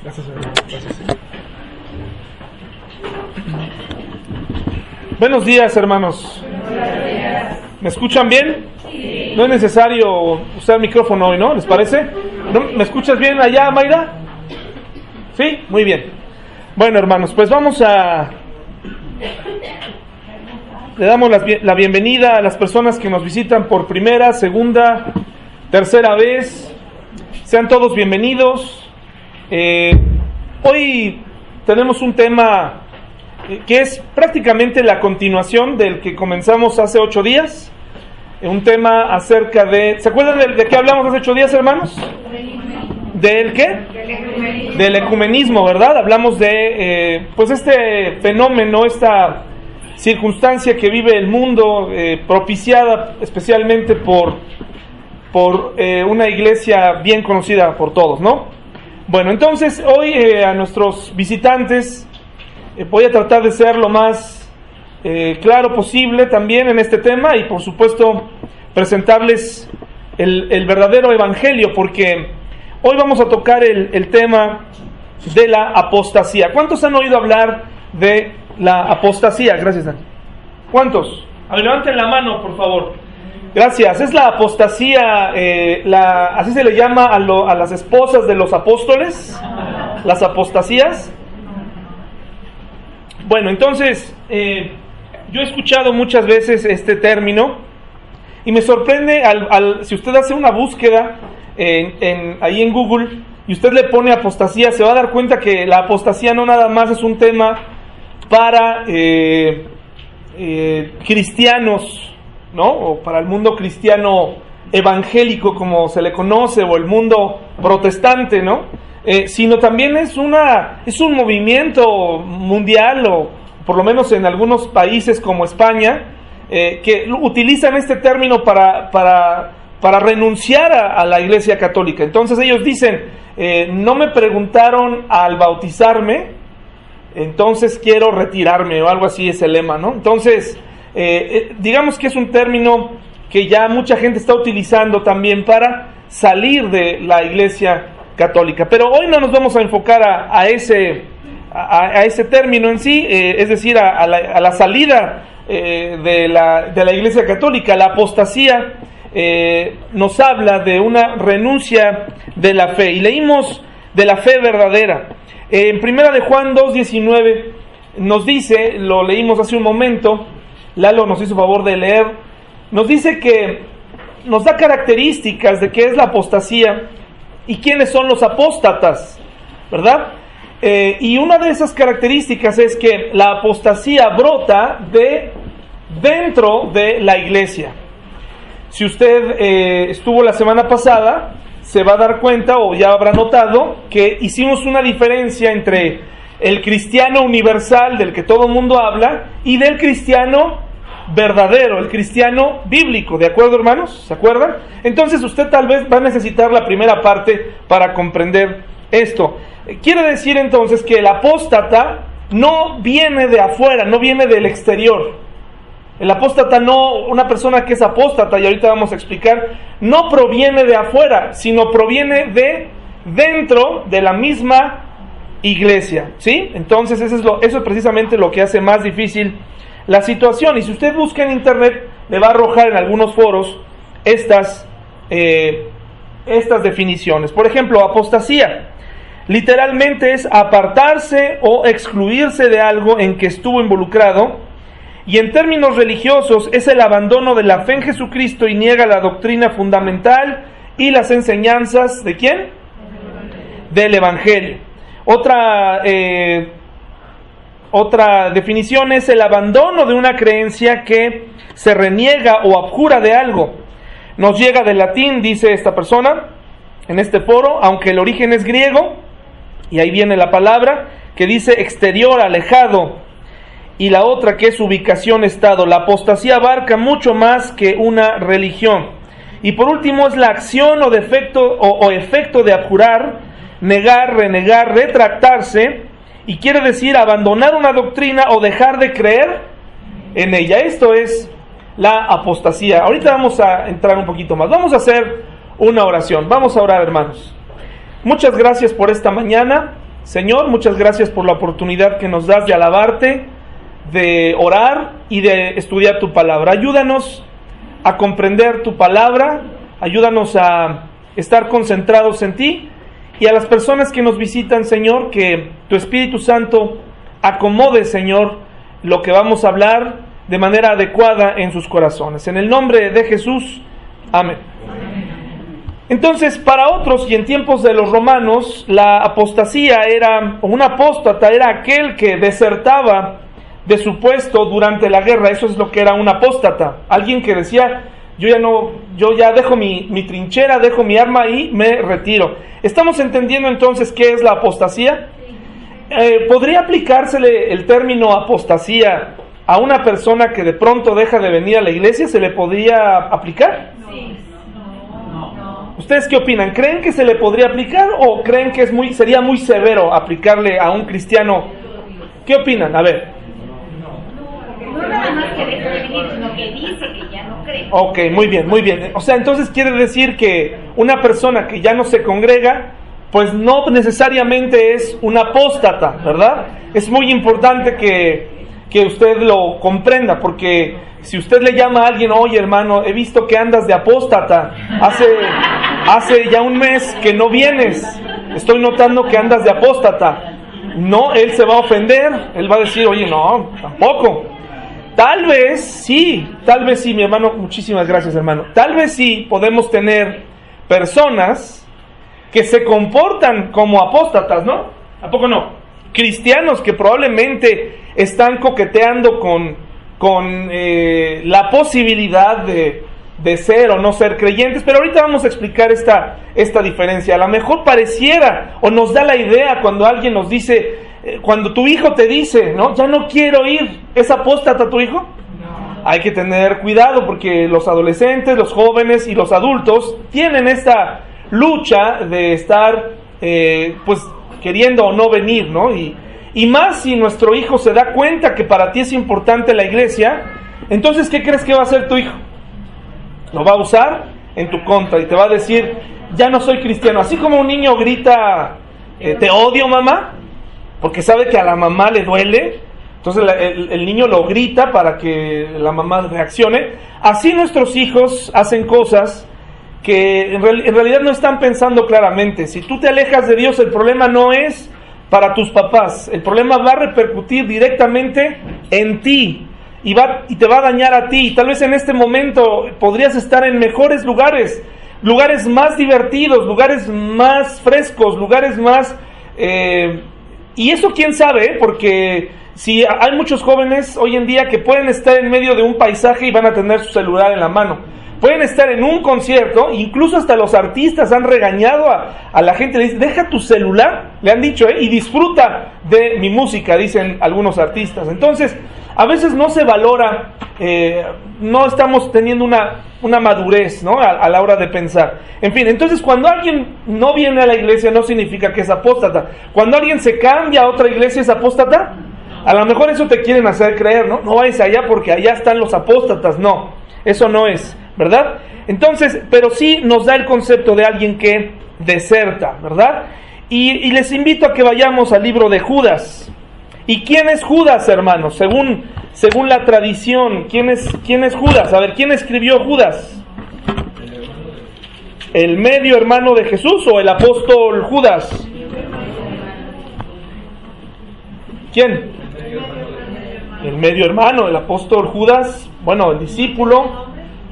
Gracias, hermano. Gracias. Buenos días, hermanos. Buenos días. ¿Me escuchan bien? Sí. No es necesario usar micrófono hoy, ¿no? ¿Les parece? ¿No? ¿Me escuchas bien allá, Mayra? ¿Sí? Muy bien. Bueno, hermanos, pues le damos la bienvenida a las personas que nos visitan por primera, segunda, tercera vez. Sean todos bienvenidos. Hoy tenemos un tema que es prácticamente la continuación del que comenzamos hace 8 días. Un tema acerca de... ¿Se acuerdan de qué hablamos hace 8 días, hermanos? ¿Del qué? Del ecumenismo, ¿verdad? Hablamos de pues este fenómeno, esta circunstancia que vive el mundo, propiciada especialmente por una iglesia bien conocida por todos, ¿no? Bueno, entonces hoy a nuestros visitantes voy a tratar de ser lo más claro posible también en este tema y por supuesto presentarles el verdadero evangelio, porque hoy vamos a tocar el tema de la apostasía. ¿Cuántos han oído hablar de la apostasía? Gracias, Dani. ¿Cuántos? A ver, levanten la mano, por favor. Gracias. Es la apostasía, así se le llama a las esposas de los apóstoles, las apostasías. Bueno, entonces, yo he escuchado muchas veces este término y me sorprende si usted hace una búsqueda ahí en Google y usted le pone apostasía, se va a dar cuenta que la apostasía no nada más es un tema para cristianos, ¿no? O para el mundo cristiano evangélico, como se le conoce, o el mundo protestante, ¿no? Sino también es un movimiento mundial, o por lo menos en algunos países como España, que utilizan este término para renunciar a la Iglesia Católica. Entonces ellos dicen, no me preguntaron al bautizarme, entonces quiero retirarme, o algo así es el lema, ¿no? Entonces, digamos que es un término que ya mucha gente está utilizando también para salir de la Iglesia Católica. Pero hoy no nos vamos a enfocar a ese término en sí, es decir, a la salida de la Iglesia Católica. La apostasía nos habla de una renuncia de la fe, y leímos de la fe verdadera. En primera de Juan 2:19 nos dice, lo leímos hace un momento, Lalo nos hizo favor de leer, nos dice que nos da características de qué es la apostasía y quiénes son los apóstatas, ¿verdad? Y una de esas características es que la apostasía brota dentro de la iglesia. Si usted estuvo la semana pasada, se va a dar cuenta, o ya habrá notado, que hicimos una diferencia entre el cristiano universal, del que todo el mundo habla, y del cristiano verdadero, el cristiano bíblico. ¿De acuerdo, hermanos? ¿Se acuerdan? Entonces usted tal vez va a necesitar la primera parte para comprender esto. Quiere decir entonces que el apóstata no viene de afuera, no viene del exterior. El apóstata una persona que es apóstata, y ahorita vamos a explicar, no proviene de afuera, sino proviene de dentro de la misma iglesia, ¿sí? Entonces eso es precisamente lo que hace más difícil la situación. Y si usted busca en internet, le va a arrojar en algunos foros estas definiciones. Por ejemplo, apostasía literalmente es apartarse o excluirse de algo en que estuvo involucrado, y en términos religiosos es el abandono de la fe en Jesucristo y niega la doctrina fundamental y las enseñanzas ¿de quién? Del Evangelio. Otra definición es el abandono de una creencia que se reniega o abjura de algo. Nos llega del latín, dice esta persona en este foro, aunque el origen es griego, y ahí viene la palabra que dice exterior, alejado, y la otra que es ubicación, estado. La apostasía abarca mucho más que una religión. Y por último es la acción o efecto de abjurar, negar, renegar, retractarse, y quiere decir abandonar una doctrina o dejar de creer en ella. Esto es la apostasía. Ahorita vamos a entrar un poquito más. Vamos a hacer una oración. Vamos a orar, hermanos. Muchas gracias por esta mañana. Señor, muchas gracias por la oportunidad que nos das de alabarte, de orar y de estudiar tu palabra. Ayúdanos a comprender tu palabra, ayúdanos a estar concentrados en ti, y a las personas que nos visitan, Señor, que tu Espíritu Santo acomode, Señor, lo que vamos a hablar de manera adecuada en sus corazones. En el nombre de Jesús, amén. Entonces, para otros, y en tiempos de los romanos, la apostasía era, o un apóstata era aquel que desertaba de su puesto durante la guerra. Eso es lo que era un apóstata. Alguien que decía, yo ya dejo mi trinchera, dejo mi arma y me retiro. ¿Estamos entendiendo entonces qué es la apostasía? ¿Podría aplicársele el término apostasía a una persona que de pronto deja de venir a la iglesia? ¿Se le podría aplicar? Sí. No. ¿Ustedes qué opinan? ¿Creen que se le podría aplicar o creen que sería muy severo aplicarle a un cristiano? ¿Qué opinan? A ver. No nada más que deje de venir, sino que dice que ya no cree. Ok, muy bien, muy bien. O sea, entonces quiere decir que una persona que ya no se congrega, pues no necesariamente es un apóstata, ¿verdad? Es muy importante que usted lo comprenda, porque si usted le llama a alguien, oye hermano, he visto que andas de apóstata, hace ya un mes que no vienes, estoy notando que andas de apóstata. No, él se va a ofender, él va a decir, oye, no, tampoco. Tal vez sí, mi hermano, muchísimas gracias hermano. Tal vez sí podemos tener personas que se comportan como apóstatas, ¿no? ¿A poco no? Cristianos que probablemente están coqueteando con la posibilidad de ser o no ser creyentes, pero ahorita vamos a explicar esta diferencia. A lo mejor pareciera o nos da la idea cuando alguien nos dice, cuando tu hijo te dice, ¿no? Ya no quiero ir. ¿Es apóstata tu hijo? No. Hay que tener cuidado porque los adolescentes, los jóvenes y los adultos tienen esta lucha de estar pues queriendo o no venir, ¿no? Y más si nuestro hijo se da cuenta que para ti es importante la iglesia, entonces ¿qué crees que va a hacer tu hijo? Lo va a usar en tu contra y te va a decir, ya no soy cristiano. Así como un niño grita, te odio mamá, porque sabe que a la mamá le duele, entonces el niño lo grita para que la mamá reaccione. Así nuestros hijos hacen cosas que en realidad no están pensando claramente. Si tú te alejas de Dios, el problema no es para tus papás, el problema va a repercutir directamente en ti y te va a dañar a ti. Y tal vez en este momento podrías estar en mejores lugares más divertidos, lugares más frescos, lugares más... y eso quién sabe, porque si hay muchos jóvenes hoy en día que pueden estar en medio de un paisaje y van a tener su celular en la mano. Pueden estar en un concierto, incluso hasta los artistas han regañado a la gente, le dicen, deja tu celular, le han dicho, y disfruta de mi música, dicen algunos artistas. Entonces, a veces no se valora, no estamos teniendo una madurez, ¿no? A la hora de pensar. En fin, entonces cuando alguien no viene a la iglesia no significa que es apóstata. Cuando alguien se cambia a otra iglesia, ¿es apóstata? A lo mejor eso te quieren hacer creer, ¿no? No vayas allá porque allá están los apóstatas. No, eso no es, ¿verdad? Entonces, pero sí nos da el concepto de alguien que deserta, ¿verdad? Y les invito a que vayamos al libro de Judas. ¿Y quién es Judas, hermanos? Según la tradición, ¿quién es Judas? A ver, ¿quién escribió Judas? ¿El medio hermano de Jesús o el apóstol Judas? ¿Quién? El medio hermano, el apóstol Judas. Bueno, el discípulo,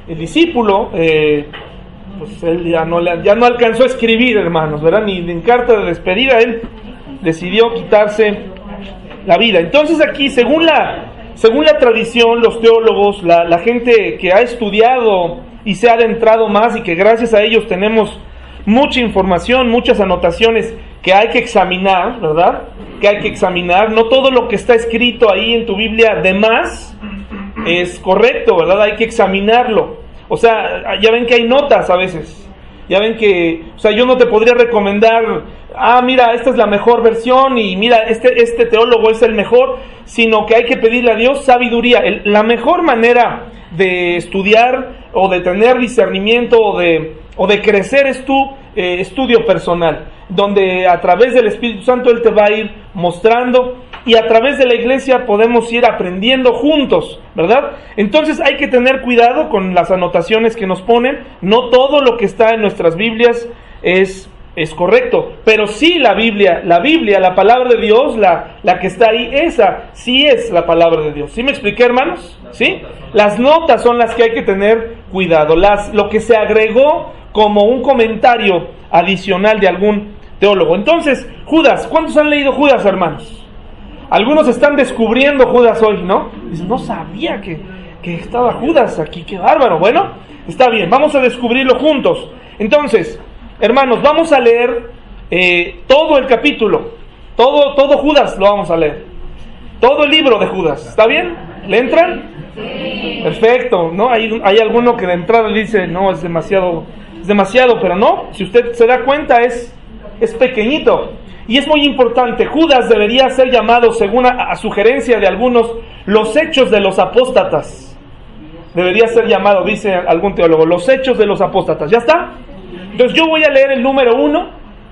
pues él ya no alcanzó a escribir, hermanos, ¿verdad? Ni en carta de despedida, él decidió quitarse la vida. Entonces aquí, según la tradición, los teólogos, la gente que ha estudiado y se ha adentrado más y que gracias a ellos tenemos mucha información, muchas anotaciones que hay que examinar, ¿verdad? Que hay que examinar. No todo lo que está escrito ahí en tu Biblia de más es correcto, ¿verdad? Hay que examinarlo. O sea, ya ven que hay notas a veces. Ya ven que, o sea, yo no te podría recomendar, mira, esta es la mejor versión y mira, este teólogo es el mejor, sino que hay que pedirle a Dios sabiduría. La mejor manera de estudiar o de tener discernimiento o de crecer es tu estudio personal. donde a través del Espíritu Santo Él te va a ir mostrando, y a través de la iglesia podemos ir aprendiendo juntos, ¿verdad? Entonces hay que tener cuidado con las anotaciones que nos ponen. No todo lo que está en nuestras Biblias es correcto, pero sí la Biblia, la palabra de Dios, la que está ahí, esa sí es la palabra de Dios. ¿Sí me expliqué, hermanos? ¿Sí? Las notas son las que hay que tener cuidado, lo que se agregó como un comentario adicional de algún teólogo. Entonces, Judas, ¿cuántos han leído Judas, hermanos? Algunos están descubriendo Judas hoy, ¿no? Dicen, no sabía que estaba Judas aquí, qué bárbaro. Bueno, está bien, vamos a descubrirlo juntos. Entonces, hermanos, vamos a leer todo el capítulo, todo Judas lo vamos a leer, todo el libro de Judas, ¿está bien? ¿Le entran? Sí. Perfecto, ¿no? Hay alguno que de entrada le dice, no, es demasiado, pero no, si usted se da cuenta es pequeñito. Y es muy importante. Judas debería ser llamado, según a sugerencia de algunos, los hechos de los apóstatas. Debería ser llamado, dice algún teólogo, los hechos de los apóstatas. ¿Ya está? Entonces yo voy a leer el número 1,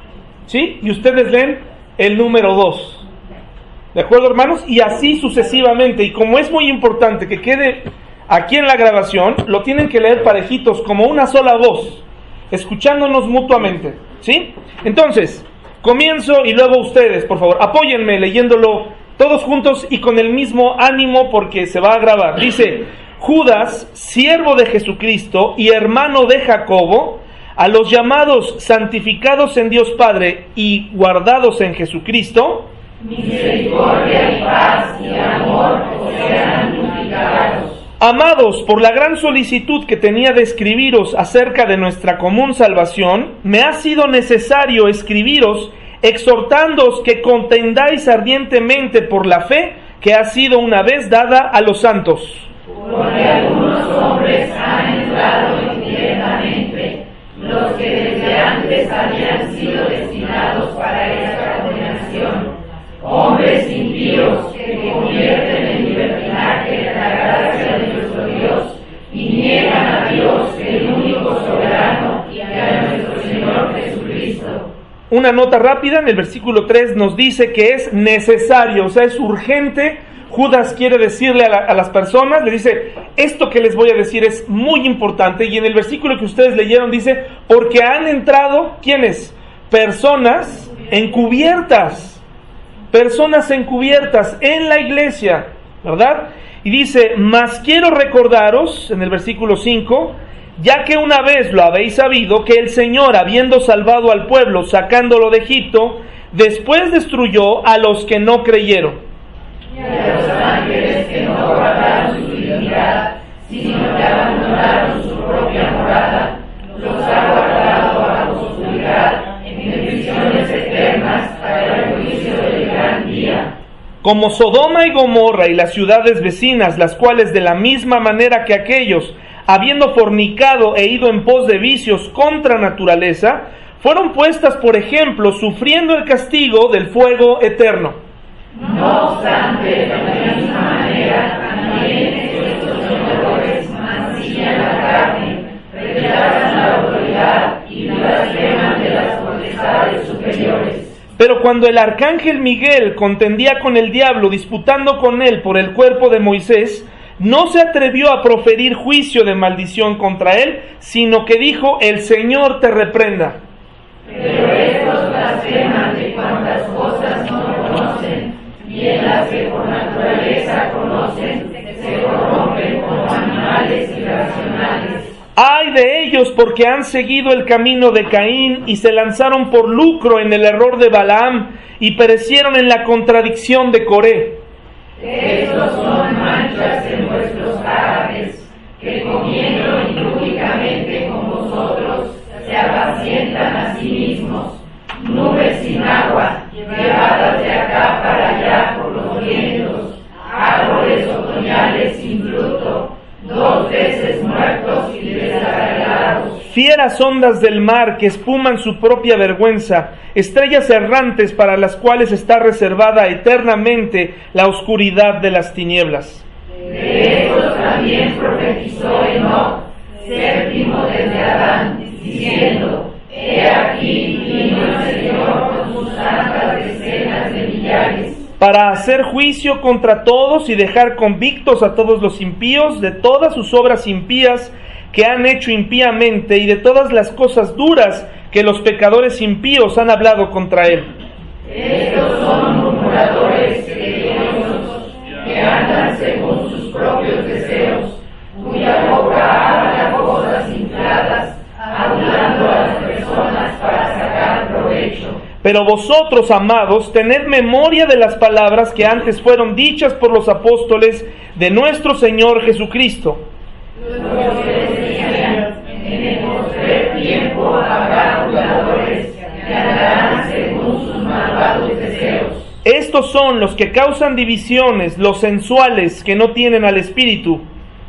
¿sí? Y ustedes leen el número 2. ¿De acuerdo, hermanos? Y así sucesivamente. Y como es muy importante que quede aquí en la grabación, lo tienen que leer parejitos, como una sola voz, escuchándonos mutuamente, ¿sí? Entonces, comienzo y luego ustedes, por favor, apóyenme leyéndolo todos juntos y con el mismo ánimo porque se va a grabar. Dice, Judas, siervo de Jesucristo y hermano de Jacobo, a los llamados, santificados en Dios Padre y guardados en Jesucristo, misericordia y paz y amor os sean multiplicados. Amados, por la gran solicitud que tenía de escribiros acerca de nuestra común salvación, me ha sido necesario escribiros exhortándoos que contendáis ardientemente por la fe que ha sido una vez dada a los santos. Porque algunos hombres han entrado indirectamente, los que desde antes habían sido destinados para esta condenación, hombres impíos que convierten en libertinaje la gracia de nuestro Dios y niegan a Dios, el único soberano, y a nuestro Señor Jesucristo. Una nota rápida, en el versículo 3 nos dice que es necesario, o sea, es urgente. Judas quiere decirle a las personas, le dice, esto que les voy a decir es muy importante, y en el versículo que ustedes leyeron dice, porque han entrado, ¿quiénes? Personas encubiertas en la iglesia, ¿verdad? Y dice, mas quiero recordaros, en el versículo 5, ya que una vez lo habéis sabido, que el Señor, habiendo salvado al pueblo, sacándolo de Egipto, después destruyó a los que no creyeron. Y a los ángeles que no guardaron su dignidad, sino que abandonaron su propia morada, los ha guardado bajo su oscuridad, en prisiones eternas, para el juicio del gran día. Como Sodoma y Gomorra y las ciudades vecinas, las cuales de la misma manera que aquellos, habiendo fornicado e ido en pos de vicios contra naturaleza, fueron puestas por ejemplo, sufriendo el castigo del fuego eterno. No obstante, de la misma manera, también estos pecadores mancillan la carne, rechazan la autoridad y blasfeman de las potestades superiores. Pero cuando el arcángel Miguel contendía con el diablo, disputando con él por el cuerpo de Moisés, no se atrevió a proferir juicio de maldición contra él, sino que dijo, el Señor te reprenda. Pero estos blasfeman de cuantas cosas no conocen, y en las que por naturaleza conocen, se corrompen como animales irracionales. ¡Ay de ellos, porque han seguido el camino de Caín y se lanzaron por lucro en el error de Balaam y perecieron en la contradicción de Coré! Estos son manchas en vuestros árabes, que comiendo impúdicamente con vosotros se apacientan a sí mismos, nubes sin agua, llevadas de acá para allá por los vientos, árboles otoñales sin fruto, 2 veces muertos y desarraigados. Fieras ondas del mar que espuman su propia vergüenza, estrellas errantes para las cuales está reservada eternamente la oscuridad de las tinieblas. De estos también profetizó Enoc, séptimo desde Adán, diciendo, he aquí vino el para hacer juicio contra todos y dejar convictos a todos los impíos de todas sus obras impías que han hecho impíamente y de todas las cosas duras que los pecadores impíos han hablado contra él. Estos son murmuradores, querellosos, que andan según sus propios deseos, cuya boca habla cosas infladas, hablando a las personas para sacar provecho. Pero vosotros, amados, tened memoria de las palabras que antes fueron dichas por los apóstoles de nuestro Señor Jesucristo. Los que decían, en el postrer tiempo habrá burladores que andarán según sus malvados deseos. Estos son los que causan divisiones, los sensuales, que no tienen al Espíritu.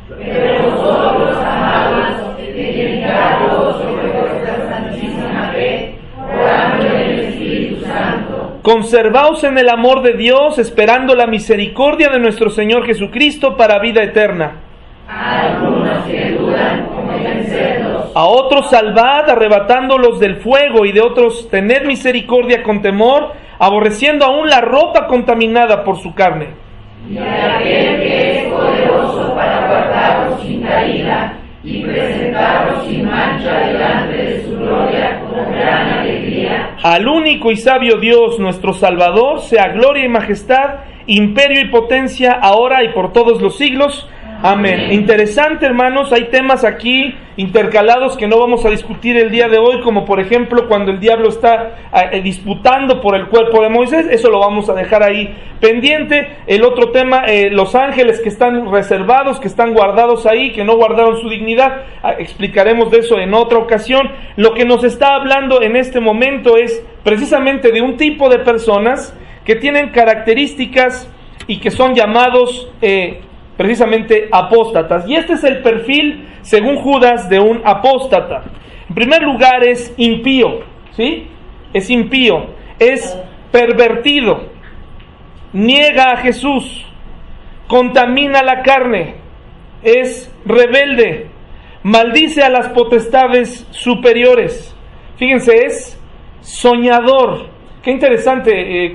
Pero vosotros, amados, edificados sobre vuestra santísima fe, orando en el Espíritu Santo. Conservaos en el amor de Dios, esperando la misericordia de nuestro Señor Jesucristo para vida eterna. A algunos que dudan, convencerlos. A otros salvad, arrebatándolos del fuego, y de otros tened misericordia con temor, aborreciendo aún la ropa contaminada por su carne. Y a aquel que es poderoso para guardaros sin caída y presentaros sin mancha delante de su gloria con gran alegría. Al único y sabio Dios, nuestro Salvador, sea gloria y majestad, imperio y potencia, ahora y por todos los siglos. Amén. Interesante, hermanos, hay temas aquí intercalados que no vamos a discutir el día de hoy, como por ejemplo cuando el diablo está disputando por el cuerpo de Moisés. Eso lo vamos a dejar ahí pendiente. El otro tema, los ángeles que están reservados, que están guardados ahí, que no guardaron su dignidad. Explicaremos de eso en otra ocasión. Lo que nos está hablando en este momento es precisamente de un tipo de personas que tienen características y que son llamados precisamente apóstatas. Y este es el perfil, según Judas, de un apóstata. En primer lugar, es impío, ¿sí? Es impío, es pervertido, niega a Jesús, contamina la carne, es rebelde, maldice a las potestades superiores. Fíjense, es soñador. Qué interesante,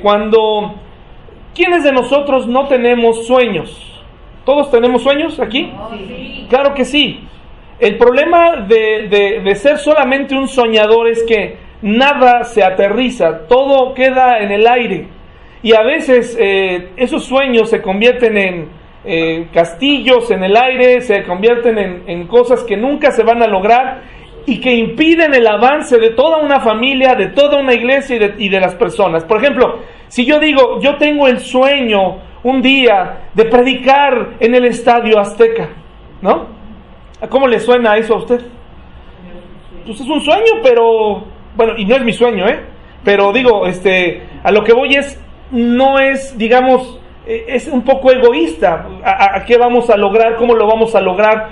¿quiénes de nosotros no tenemos sueños? ¿Todos tenemos sueños aquí? Sí. Claro que sí. El problema de ser solamente un soñador es que nada se aterriza, todo queda en el aire. Y a veces esos sueños se convierten en castillos en el aire, se convierten en cosas que nunca se van a lograr y que impiden el avance de toda una familia, de toda una iglesia y de las personas. Por ejemplo, si yo digo, yo tengo el sueño un día de predicar en el Estadio Azteca, ¿no? ¿Cómo le suena eso a usted? Pues es un sueño, pero bueno, y no es mi sueño, pero digo, a lo que voy no es, digamos, es un poco egoísta. ¿A qué vamos a lograr? ¿Cómo lo vamos a lograr?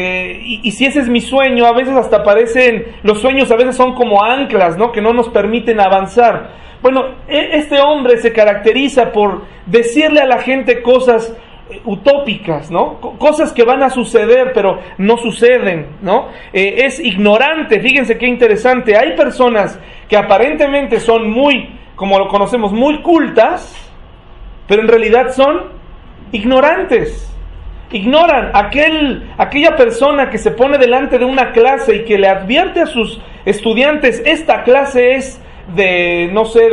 Y si ese es mi sueño, a veces hasta parecen, los sueños a veces son como anclas, ¿no? Que no nos permiten avanzar. Bueno, este hombre se caracteriza por decirle a la gente cosas utópicas, ¿no? Cosas que van a suceder, pero no suceden, ¿no? Es ignorante. Fíjense qué interesante. Hay personas que aparentemente son muy, como lo conocemos, muy cultas, pero en realidad son ignorantes. Ignoran aquella persona que se pone delante de una clase y que le advierte a sus estudiantes, esta clase es de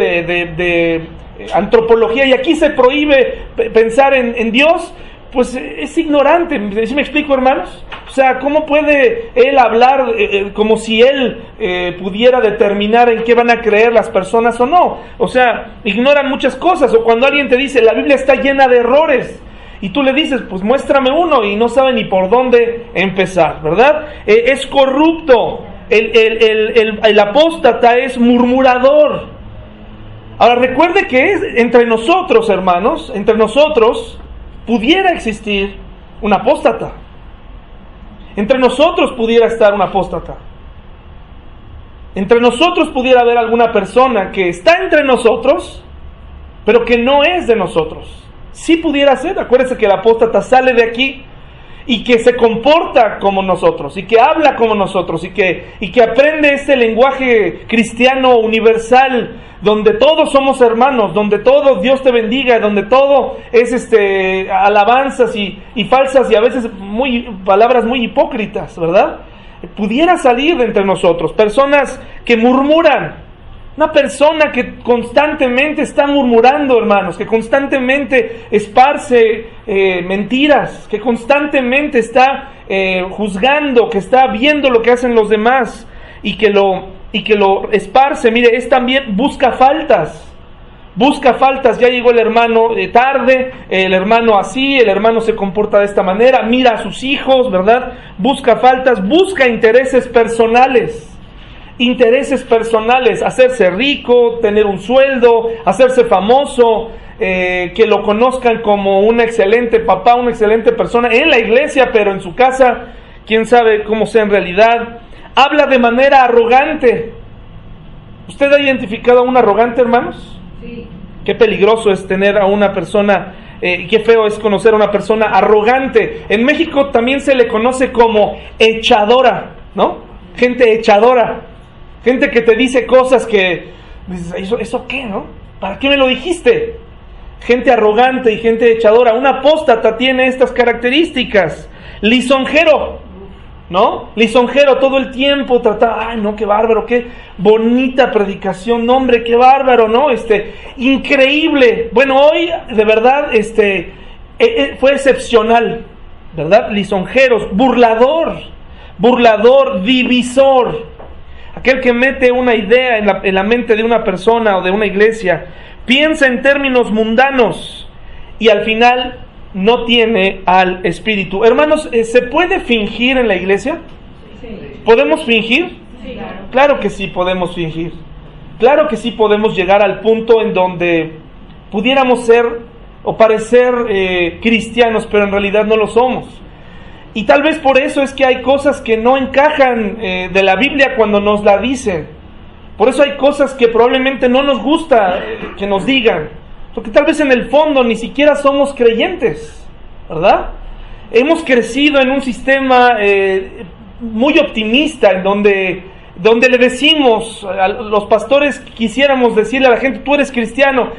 antropología y aquí se prohíbe pensar en Dios. Pues es ignorante. ¿Sí me explico, hermanos? O sea, ¿cómo puede él hablar como si él pudiera determinar en qué van a creer las personas o no? O sea, ignoran muchas cosas. O cuando alguien te dice, la Biblia está llena de errores, y tú le dices, pues muéstrame uno, y no sabe ni por dónde empezar, ¿verdad? Es corrupto. El apóstata es murmurador. Ahora recuerde que entre nosotros, hermanos, entre nosotros pudiera existir un apóstata. Entre nosotros pudiera estar un apóstata. Entre nosotros pudiera haber alguna persona que está entre nosotros, pero que no es de nosotros. Sí pudiera ser. Acuérdense que el apóstata sale de aquí y que se comporta como nosotros, y que habla como nosotros, y que aprende este lenguaje cristiano universal, donde todos somos hermanos, donde todo Dios te bendiga, donde todo es alabanzas y falsas y a veces palabras muy hipócritas, ¿verdad? Pudiera salir de entre nosotros personas que murmuran. Una persona que constantemente está murmurando, hermanos, que constantemente esparce mentiras, que constantemente está juzgando, que está viendo lo que hacen los demás y que lo esparce. Mire, es también busca faltas. Ya llegó el hermano tarde, el hermano así, el hermano se comporta de esta manera, mira a sus hijos, ¿verdad? Busca faltas, busca intereses personales, hacerse rico, tener un sueldo, hacerse famoso, que lo conozcan como un excelente papá, una excelente persona en la iglesia, pero en su casa, quién sabe cómo sea en realidad. Habla de manera arrogante. ¿Usted ha identificado a un arrogante, hermanos? Sí. Qué peligroso es tener a una persona, qué feo es conocer a una persona arrogante. En México también se le conoce como echadora, ¿no? Gente echadora. Gente que te dice cosas que dices, ¿eso qué, no? ¿Para qué me lo dijiste? Gente arrogante y gente echadora. Un apóstata tiene estas características. Lisonjero, ¿no? Lisonjero, todo el tiempo trata, ay no, qué bárbaro, qué bonita predicación, no, hombre, qué bárbaro, ¿no? Increíble. Bueno, hoy de verdad fue excepcional, ¿verdad? Lisonjeros, burlador, divisor. Aquel que mete una idea en la mente de una persona o de una iglesia, piensa en términos mundanos y al final no tiene al Espíritu. Hermanos, ¿se puede fingir en la iglesia? Sí. ¿Podemos fingir? Sí, claro. Claro que sí podemos fingir. Claro que sí podemos llegar al punto en donde pudiéramos ser o parecer cristianos, pero en realidad no lo somos. Y tal vez por eso es que hay cosas que no encajan de la Biblia cuando nos la dicen. Por eso hay cosas que probablemente no nos gusta que nos digan. Porque tal vez en el fondo ni siquiera somos creyentes, ¿verdad? Hemos crecido en un sistema muy optimista, en donde le decimos, los pastores quisiéramos decirle a la gente, tú eres cristiano,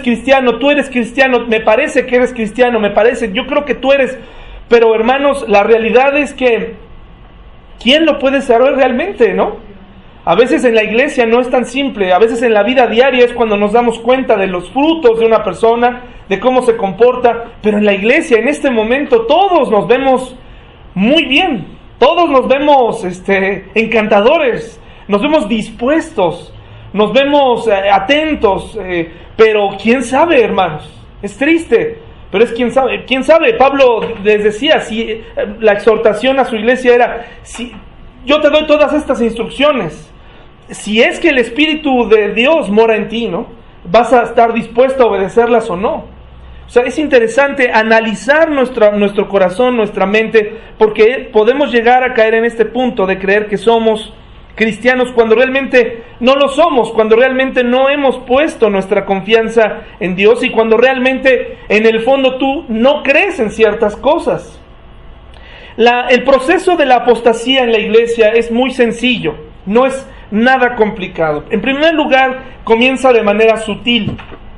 me parece que eres cristiano, yo creo que tú eres... Pero hermanos, la realidad es que ¿quién lo puede saber realmente, no? A veces en la iglesia no es tan simple, a veces en la vida diaria es cuando nos damos cuenta de los frutos de una persona, de cómo se comporta, pero en la iglesia en este momento todos nos vemos muy bien, todos nos vemos encantadores, nos vemos dispuestos, nos vemos atentos, pero quién sabe, hermanos, es triste. Pero es quién sabe. Pablo les decía, si la exhortación a su iglesia era, si yo te doy todas estas instrucciones, si es que el Espíritu de Dios mora en ti, ¿no? Vas a estar dispuesto a obedecerlas o no. O sea, es interesante analizar nuestro corazón, nuestra mente, porque podemos llegar a caer en este punto de creer que somos cristianos cuando realmente no lo somos, cuando realmente no hemos puesto nuestra confianza en Dios y cuando realmente en el fondo tú no crees en ciertas cosas. El proceso de la apostasía en la iglesia es muy sencillo, no es nada complicado. En primer lugar, comienza de manera sutil,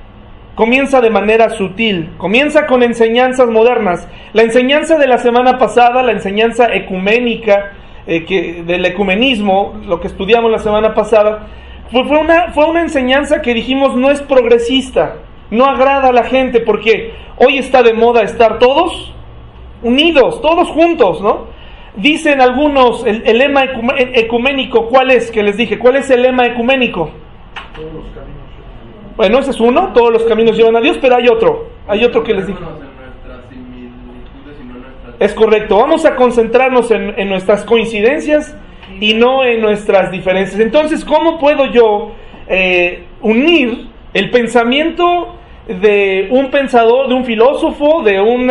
comienza con enseñanzas modernas. La enseñanza de la semana pasada, la enseñanza ecuménica, del ecumenismo, lo que estudiamos la semana pasada, fue una enseñanza que dijimos no es progresista, no agrada a la gente, porque hoy está de moda estar todos unidos, todos juntos, ¿no? Dicen algunos, el lema ecuménico, ¿cuál es? Que les dije, ¿cuál es el lema ecuménico? Todos los caminos llevan a Dios. Bueno, ese es uno, todos los caminos llevan a Dios, pero hay otro que les dije. Es correcto, vamos a concentrarnos en nuestras coincidencias y no en nuestras diferencias. Entonces, ¿cómo puedo yo unir el pensamiento de un pensador, de un filósofo, de un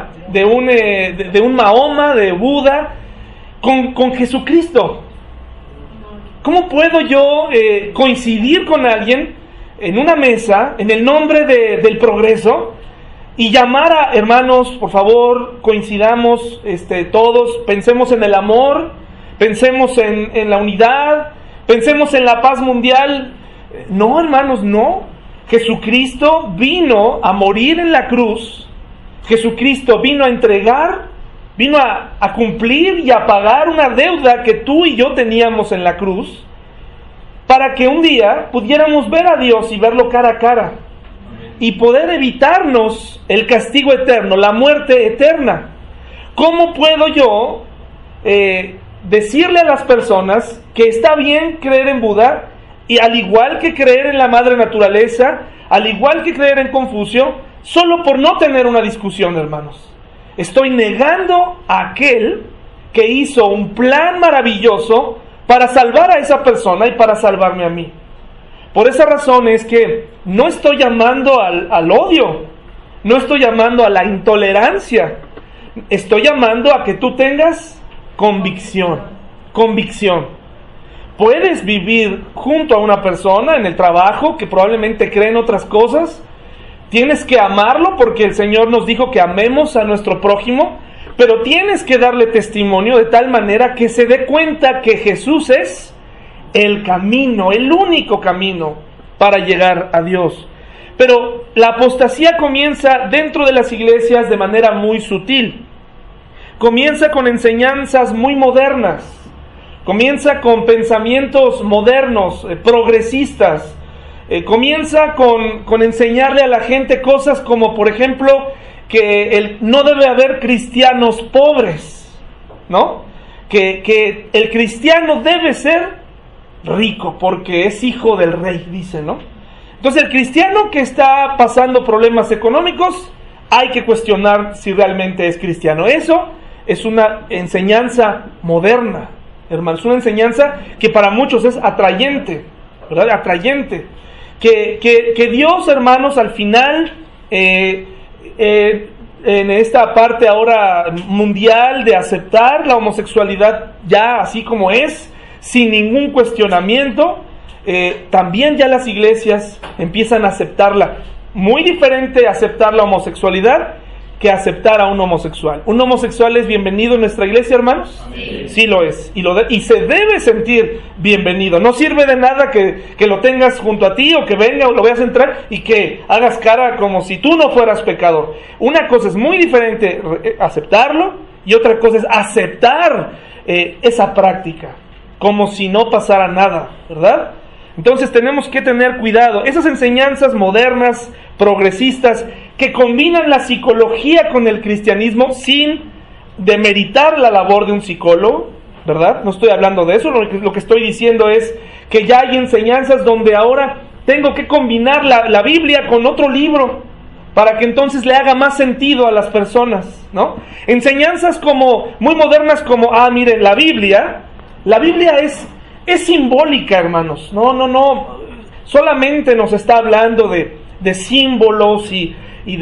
Mahoma, de Buda, con Jesucristo? ¿Cómo puedo yo coincidir con alguien en una mesa, en el nombre del progreso, y llamar a, hermanos, por favor, coincidamos todos, pensemos en el amor, pensemos en la unidad, pensemos en la paz mundial. No, hermanos, no. Jesucristo vino a morir en la cruz. Jesucristo vino a entregar, vino a cumplir y a pagar una deuda que tú y yo teníamos en la cruz, para que un día pudiéramos ver a Dios y verlo cara a cara, y poder evitarnos el castigo eterno, la muerte eterna. ¿Cómo puedo yo decirle a las personas que está bien creer en Buda, y al igual que creer en la madre naturaleza, al igual que creer en Confucio, solo por no tener una discusión, hermanos? Estoy negando a aquel que hizo un plan maravilloso para salvar a esa persona y para salvarme a mí. Por esa razón es que no estoy llamando al odio, no estoy llamando a la intolerancia, estoy llamando a que tú tengas convicción. Puedes vivir junto a una persona en el trabajo que probablemente cree en otras cosas. Tienes que amarlo porque el Señor nos dijo que amemos a nuestro prójimo, pero tienes que darle testimonio de tal manera que se dé cuenta que Jesús es el camino, el único camino para llegar a Dios. Pero la apostasía comienza dentro de las iglesias de manera muy sutil. Comienza con enseñanzas muy modernas, comienza con pensamientos modernos, progresistas, comienza con enseñarle a la gente cosas como, por ejemplo, que no debe haber cristianos pobres, ¿no? Que el cristiano debe ser rico porque es hijo del rey, dice, ¿no? Entonces el cristiano que está pasando problemas económicos, hay que cuestionar si realmente es cristiano. Eso es una enseñanza moderna, hermanos, una enseñanza que para muchos es atrayente, ¿verdad? Atrayente. Que Dios, hermanos, al final, en esta parte ahora mundial de aceptar la homosexualidad ya así como es, sin ningún cuestionamiento, también ya las iglesias empiezan a aceptarla. Muy diferente aceptar la homosexualidad que aceptar a un homosexual. ¿Un homosexual es bienvenido en nuestra iglesia, hermanos? Sí, sí lo es. Y se debe sentir bienvenido. No sirve de nada que lo tengas junto a ti o que venga o lo veas entrar y que hagas cara como si tú no fueras pecador. Una cosa es muy diferente aceptarlo y otra cosa es aceptar esa práctica como si no pasara nada, ¿verdad? Entonces tenemos que tener cuidado. Esas enseñanzas modernas, progresistas, que combinan la psicología con el cristianismo sin demeritar la labor de un psicólogo, ¿verdad? No estoy hablando de eso, lo que estoy diciendo es que ya hay enseñanzas donde ahora tengo que combinar la Biblia con otro libro para que entonces le haga más sentido a las personas, ¿no? Enseñanzas como muy modernas como, miren, la Biblia es simbólica, hermanos. No, solamente nos está hablando de símbolos y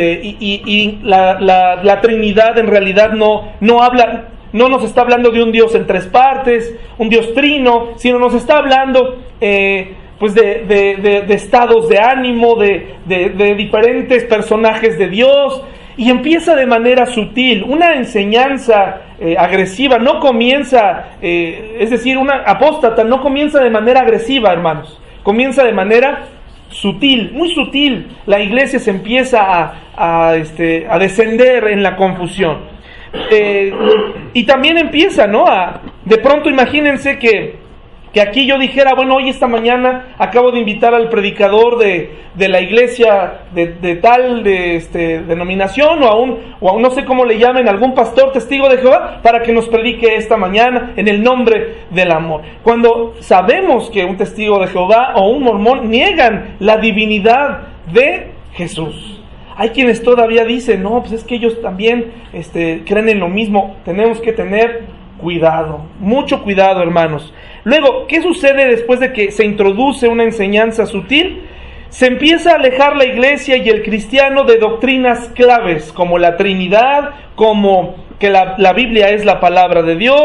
la Trinidad en realidad no nos está hablando de un Dios en tres partes, un Dios trino, sino nos está hablando pues de estados de ánimo, de diferentes personajes de Dios, y empieza de manera sutil. Una enseñanza agresiva no comienza, es decir, una apóstata no comienza de manera agresiva, hermanos, comienza de manera sutil, muy sutil. La iglesia se empieza a descender en la confusión, y también empieza, ¿no? De pronto imagínense que aquí yo dijera, bueno, hoy esta mañana acabo de invitar al predicador de la iglesia de tal denominación o a un no sé cómo le llamen, algún pastor testigo de Jehová, para que nos predique esta mañana en el nombre del amor. Cuando sabemos que un testigo de Jehová o un mormón niegan la divinidad de Jesús. Hay quienes todavía dicen, no, pues es que ellos también creen en lo mismo. Tenemos que tener cuidado, mucho cuidado, hermanos. Luego, ¿qué sucede después de que se introduce una enseñanza sutil? Se empieza a alejar la iglesia y el cristiano de doctrinas claves, como la Trinidad, como que la Biblia es la palabra de Dios.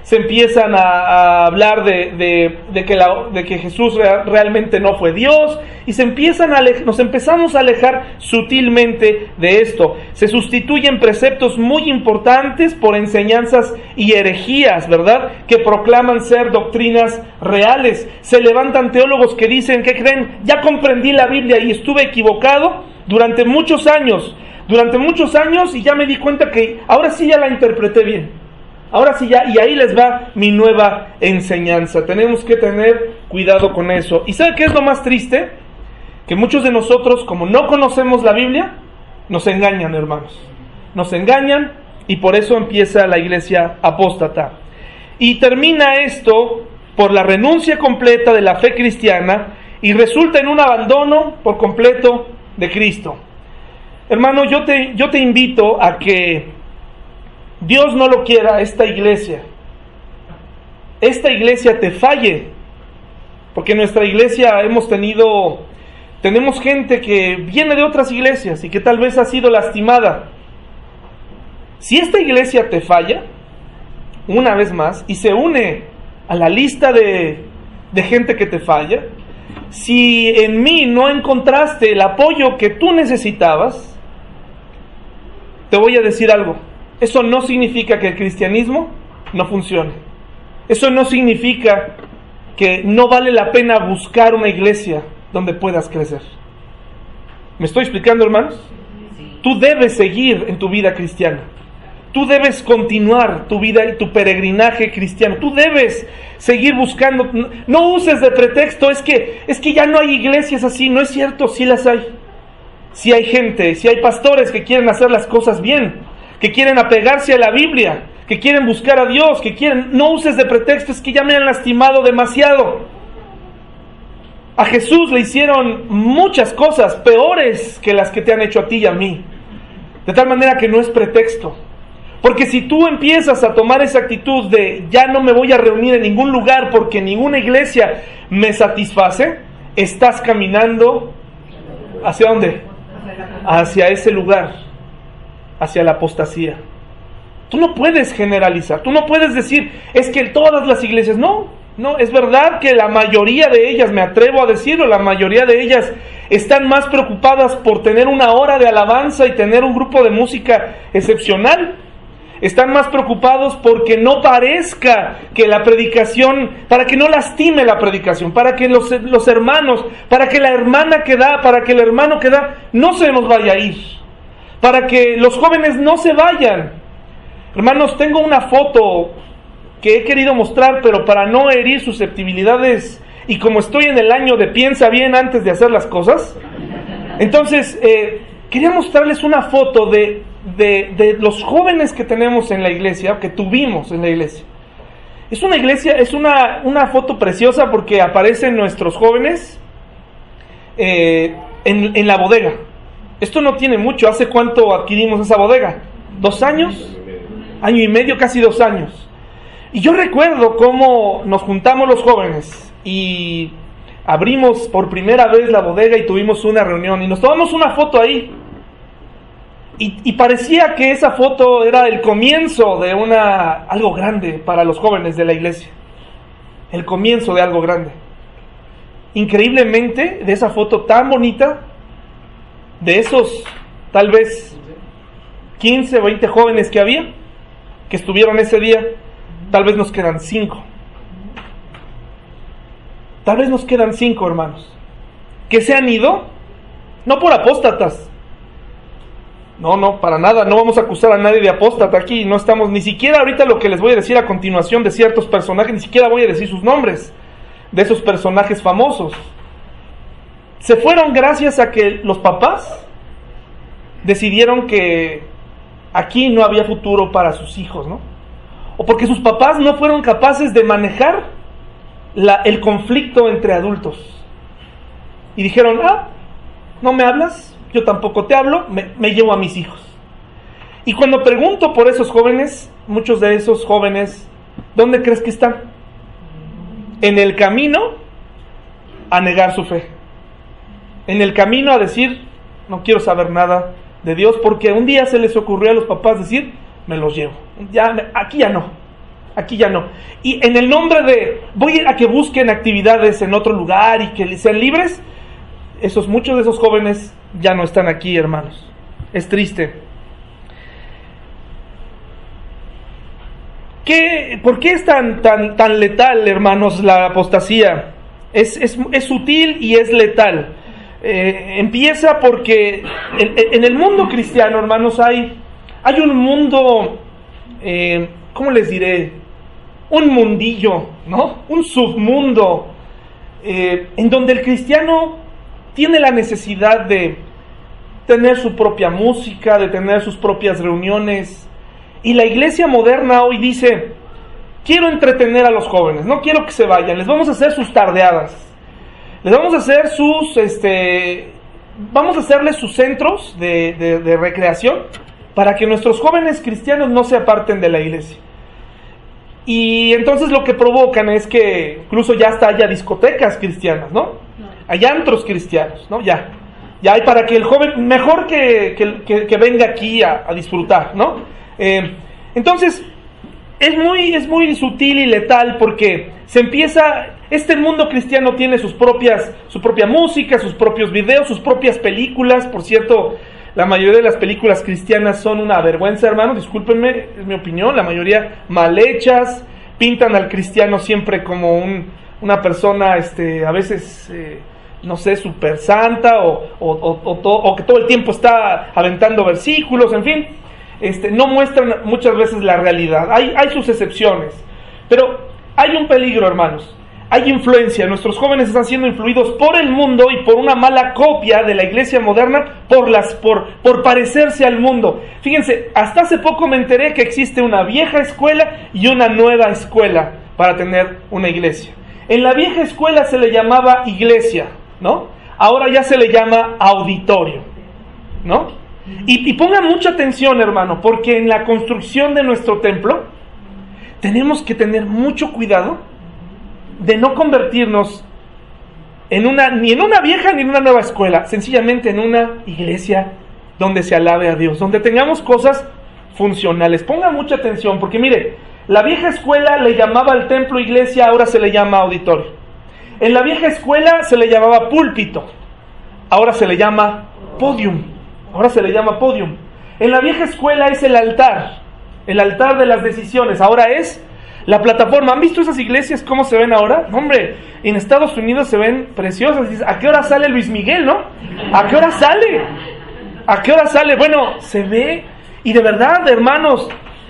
se empiezan a hablar de que Jesús realmente no fue Dios, y nos empezamos a alejar sutilmente de esto. Se sustituyen preceptos muy importantes por enseñanzas y herejías, ¿verdad?, que proclaman ser doctrinas reales. Se levantan teólogos que dicen, ¿qué creen? Ya comprendí la Biblia y estuve equivocado durante muchos años, y ya me di cuenta que ahora sí ya la interpreté bien. Ahora sí ya, y ahí les va mi nueva enseñanza. Tenemos que tener cuidado con eso. ¿Y sabe qué es lo más triste? Que muchos de nosotros, como no conocemos la Biblia, nos engañan, hermanos. Nos engañan, y por eso empieza la iglesia apóstata. Y termina esto por la renuncia completa de la fe cristiana, y resulta en un abandono por completo de Cristo. Hermano, yo te invito a que Dios no lo quiera, esta iglesia te falle, porque nuestra iglesia tenemos gente que viene de otras iglesias y que tal vez ha sido lastimada. Si esta iglesia te falla, una vez más, y se une a la lista de gente que te falla, si en mí no encontraste el apoyo que tú necesitabas, te voy a decir algo. Eso no significa que el cristianismo no funcione. Eso no significa que no vale la pena buscar una iglesia donde puedas crecer. ¿Me estoy explicando, hermanos? Tú debes seguir en tu vida cristiana. Tú debes continuar tu vida y tu peregrinaje cristiano. Tú debes seguir buscando. No uses de pretexto, es que ya no hay iglesias así. No es cierto, sí las hay. Sí hay gente, sí hay pastores que quieren hacer las cosas bien, que quieren apegarse a la Biblia, que quieren buscar a Dios, no uses de pretexto, es que ya me han lastimado demasiado. A Jesús le hicieron muchas cosas peores que las que te han hecho a ti y a mí, de tal manera que no es pretexto. Porque si tú empiezas a tomar esa actitud de ya no me voy a reunir en ningún lugar porque ninguna iglesia me satisface, estás caminando ¿hacia dónde? Hacia ese lugar, hacia la apostasía. Tú no puedes generalizar, tú no puedes decir, es que todas las iglesias, no, es verdad que la mayoría de ellas, me atrevo a decirlo, la mayoría de ellas están más preocupadas por tener una hora de alabanza y tener un grupo de música excepcional. Están más preocupados porque no parezca que la predicación, para que no lastime la predicación, para que los hermanos, para que la hermana que da, para que el hermano que da, no se nos vaya a ir, para que los jóvenes no se vayan. Hermanos, tengo una foto que he querido mostrar, pero para no herir susceptibilidades, y como estoy en el año de piensa bien antes de hacer las cosas, entonces quería mostrarles una foto de los jóvenes que tenemos en la iglesia, que tuvimos en la iglesia. Es una iglesia, es una foto preciosa porque aparecen nuestros jóvenes en la bodega. Esto no tiene mucho. ¿Hace cuánto adquirimos esa bodega? ¿2 años? Año y medio, casi 2 años. Y yo recuerdo cómo nos juntamos los jóvenes y abrimos por primera vez la bodega y tuvimos una reunión y nos tomamos una foto ahí. Y parecía que esa foto era el comienzo de algo grande para los jóvenes de la iglesia. El comienzo de algo grande. Increíblemente, de esa foto tan bonita, de esos tal vez 15 o 20 jóvenes que había, que estuvieron ese día, tal vez nos quedan 5. Tal vez nos quedan 5, hermanos, que se han ido, no por apóstatas. No, para nada, no vamos a acusar a nadie de apóstata aquí, no estamos, ni siquiera ahorita lo que les voy a decir a continuación de ciertos personajes, ni siquiera voy a decir sus nombres, de esos personajes famosos. Se fueron gracias a que los papás decidieron que aquí no había futuro para sus hijos, ¿no? O porque sus papás no fueron capaces de manejar el conflicto entre adultos. Y dijeron, ¿no me hablas? Yo tampoco te hablo, me llevo a mis hijos. Y cuando pregunto por esos jóvenes, muchos de esos jóvenes, ¿dónde crees que están? En el camino a negar su fe. En el camino a decir, no quiero saber nada de Dios, porque un día se les ocurrió a los papás decir, me los llevo. Aquí ya no. aquí ya no. Y en el nombre de, voy a que busquen actividades en otro lugar y que sean libres, muchos de esos jóvenes ya no están aquí, hermanos. Es triste. ¿Por qué es tan letal, hermanos, la apostasía? Es sutil y es letal. Empieza porque en el mundo cristiano, hermanos, hay un mundo, ¿cómo les diré? Un mundillo, ¿no? Un submundo, en donde el cristiano tiene la necesidad de tener su propia música, de tener sus propias reuniones. Y la iglesia moderna hoy dice, quiero entretener a los jóvenes, no quiero que se vayan, les vamos a hacer sus tardeadas, les vamos a hacer vamos a hacerles sus centros de recreación para que nuestros jóvenes cristianos no se aparten de la iglesia. Y entonces lo que provocan es que incluso ya hasta haya discotecas cristianas, ¿no? Hay antros cristianos, ¿no? Ya hay para que el joven, mejor que venga aquí a disfrutar, ¿no? Entonces es muy sutil y letal porque este mundo cristiano tiene su propia música, sus propios videos, sus propias películas. Por cierto, la mayoría de las películas cristianas son una vergüenza, hermanos, discúlpenme, es mi opinión, la mayoría mal hechas, pintan al cristiano siempre como una persona, a veces, no sé, súper santa, o que todo el tiempo está aventando versículos, en fin. No muestran muchas veces la realidad. Hay sus excepciones, pero hay un peligro, hermanos. Hay influencia. Nuestros jóvenes están siendo influidos por el mundo y por una mala copia de la iglesia moderna por parecerse al mundo. Fíjense, hasta hace poco me enteré que existe una vieja escuela y una nueva escuela para tener una iglesia. En la vieja escuela se le llamaba iglesia, ¿no? Ahora ya se le llama auditorio, ¿no? Y pongan mucha atención, hermano, porque en la construcción de nuestro templo tenemos que tener mucho cuidado de no convertirnos ni en una vieja ni en una nueva escuela, sencillamente en una iglesia donde se alabe a Dios, donde tengamos cosas funcionales. Pongan mucha atención, porque mire, la vieja escuela le llamaba al templo iglesia, ahora se le llama auditorio. En la vieja escuela se le llamaba púlpito, ahora se le llama podium. Ahora se le llama podium. En la vieja escuela es el altar de las decisiones. Ahora es la plataforma. ¿Han visto esas iglesias cómo se ven ahora? No, hombre, en Estados Unidos se ven preciosas. Dices, ¿a qué hora sale Luis Miguel, no? ¿A qué hora sale? ¿A qué hora sale? Bueno, se ve. Y de verdad, hermanos,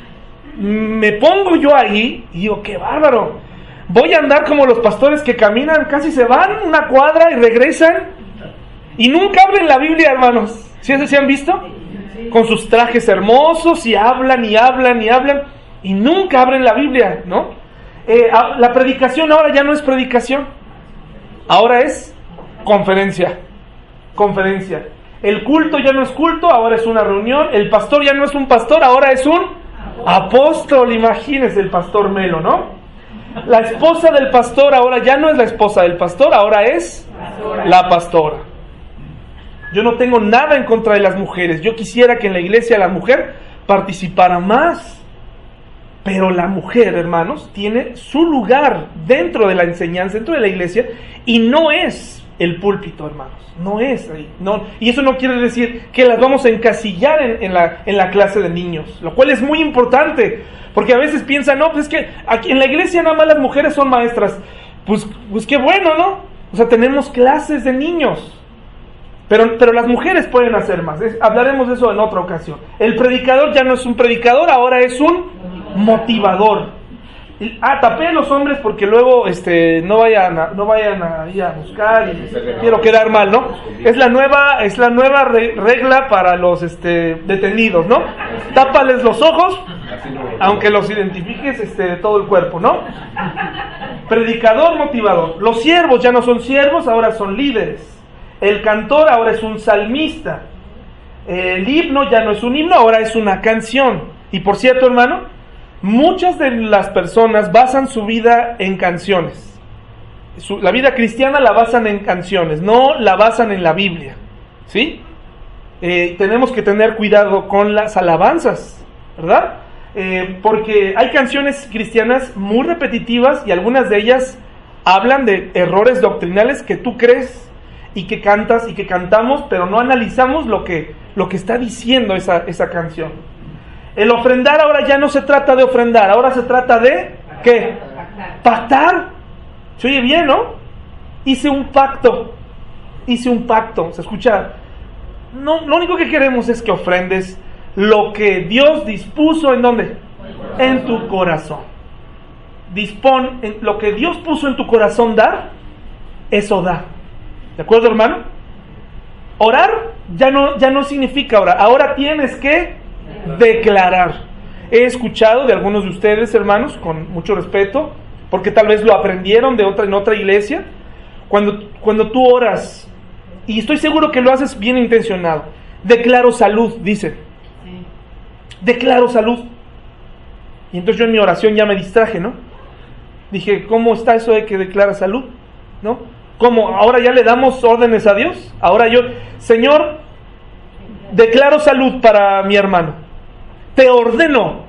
me pongo yo ahí y digo, qué bárbaro. Voy a andar como los pastores que caminan, casi se van una cuadra y regresan. Y nunca abren la Biblia, hermanos. ¿Sí han visto? Con sus trajes hermosos y hablan y hablan y hablan y nunca abren la Biblia, ¿no? La predicación ahora ya no es predicación, ahora es conferencia. El culto ya no es culto, ahora es una reunión. El pastor ya no es un pastor, ahora es un apóstol. Imagínense el pastor Melo, ¿no? La esposa del pastor ahora ya no es la esposa del pastor, ahora es la pastora. Yo no tengo nada en contra de las mujeres. Yo quisiera que en la iglesia la mujer participara más. Pero la mujer, hermanos, tiene su lugar dentro de la enseñanza, dentro de la iglesia, y no es el púlpito, hermanos. No es ahí. No. Y eso no quiere decir que las vamos a encasillar en la clase de niños, lo cual es muy importante. Porque a veces piensan, no, pues es que aquí en la iglesia nada más las mujeres son maestras. Pues qué bueno, ¿no? O sea, tenemos clases de niños. Pero las mujeres pueden hacer más. Hablaremos de eso en otra ocasión. El predicador ya no es un predicador, ahora es un motivador. Tapé a los hombres porque luego no vayan ahí a buscar y quiero quedar mal, ¿no? Es la nueva regla para los detenidos, ¿no? Tápales los ojos, aunque los identifiques de todo el cuerpo, ¿no? Predicador, motivador. Los siervos ya no son siervos, ahora son líderes. El cantor ahora es un salmista. El himno ya no es un himno, ahora es una canción. Y por cierto, hermano, muchas de las personas basan su vida en canciones. La vida cristiana la basan en canciones, no la basan en la Biblia, ¿sí? Tenemos que tener cuidado con las alabanzas, ¿verdad? Porque hay canciones cristianas muy repetitivas y algunas de ellas hablan de errores doctrinales que tú crees y que cantas y que cantamos, pero no analizamos lo que está diciendo esa canción. El ofrendar ahora ya no se trata de ofrendar, ahora se trata de ¿qué? Pactar. Se oye bien, ¿no? Hice un pacto, se escucha. No, lo único que queremos es que ofrendes lo que Dios dispuso, ¿en dónde? En tu corazón. Dispón en lo que Dios puso en tu corazón dar, eso da. ¿De acuerdo, hermano? Orar ya no significa orar. Ahora tienes que declarar. He escuchado de algunos de ustedes, hermanos, con mucho respeto, porque tal vez lo aprendieron en otra iglesia. Cuando tú oras, y estoy seguro que lo haces bien intencionado, declaro salud, dice. Declaro salud. Y entonces yo en mi oración ya me distraje, ¿no? Dije, ¿cómo está eso de que declara salud? ¿No? ¿Cómo? ¿Ahora ya le damos órdenes a Dios? Ahora yo, Señor, declaro salud para mi hermano. Te ordeno.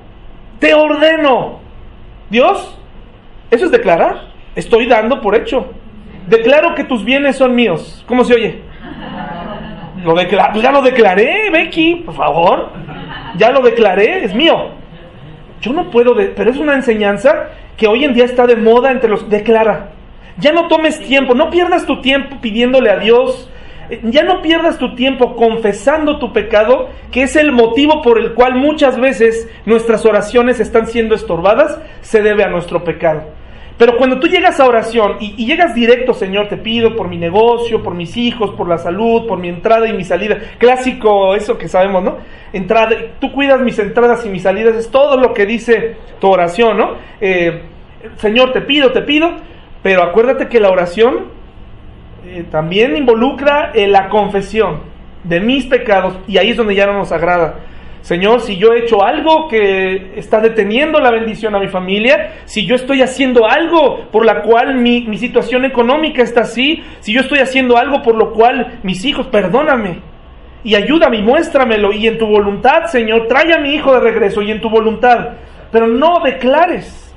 Dios, eso es declarar. Estoy dando por hecho. Declaro que tus bienes son míos. ¿Cómo se oye? Ya lo declaré, Becky, por favor. Ya lo declaré, es mío. Yo no puedo, pero es una enseñanza que hoy en día está de moda entre los... Declara. Ya no tomes tiempo, no pierdas tu tiempo pidiéndole a Dios. Ya no pierdas tu tiempo confesando tu pecado, que es el motivo por el cual muchas veces nuestras oraciones están siendo estorbadas, se debe a nuestro pecado. Pero cuando tú llegas a oración y llegas directo, Señor, te pido por mi negocio, por mis hijos, por la salud, por mi entrada y mi salida. Clásico, eso que sabemos, ¿no? Tú cuidas mis entradas y mis salidas, es todo lo que dice tu oración, ¿no? Señor, te pido, pero acuérdate que la oración también involucra la confesión de mis pecados, y ahí es donde ya no nos agrada. Señor, si yo he hecho algo que está deteniendo la bendición a mi familia, si yo estoy haciendo algo por la cual mi situación económica está así, si yo estoy haciendo algo por lo cual mis hijos, perdóname y ayúdame y muéstramelo, y en tu voluntad, Señor, trae a mi hijo de regreso, y en tu voluntad, pero no declares,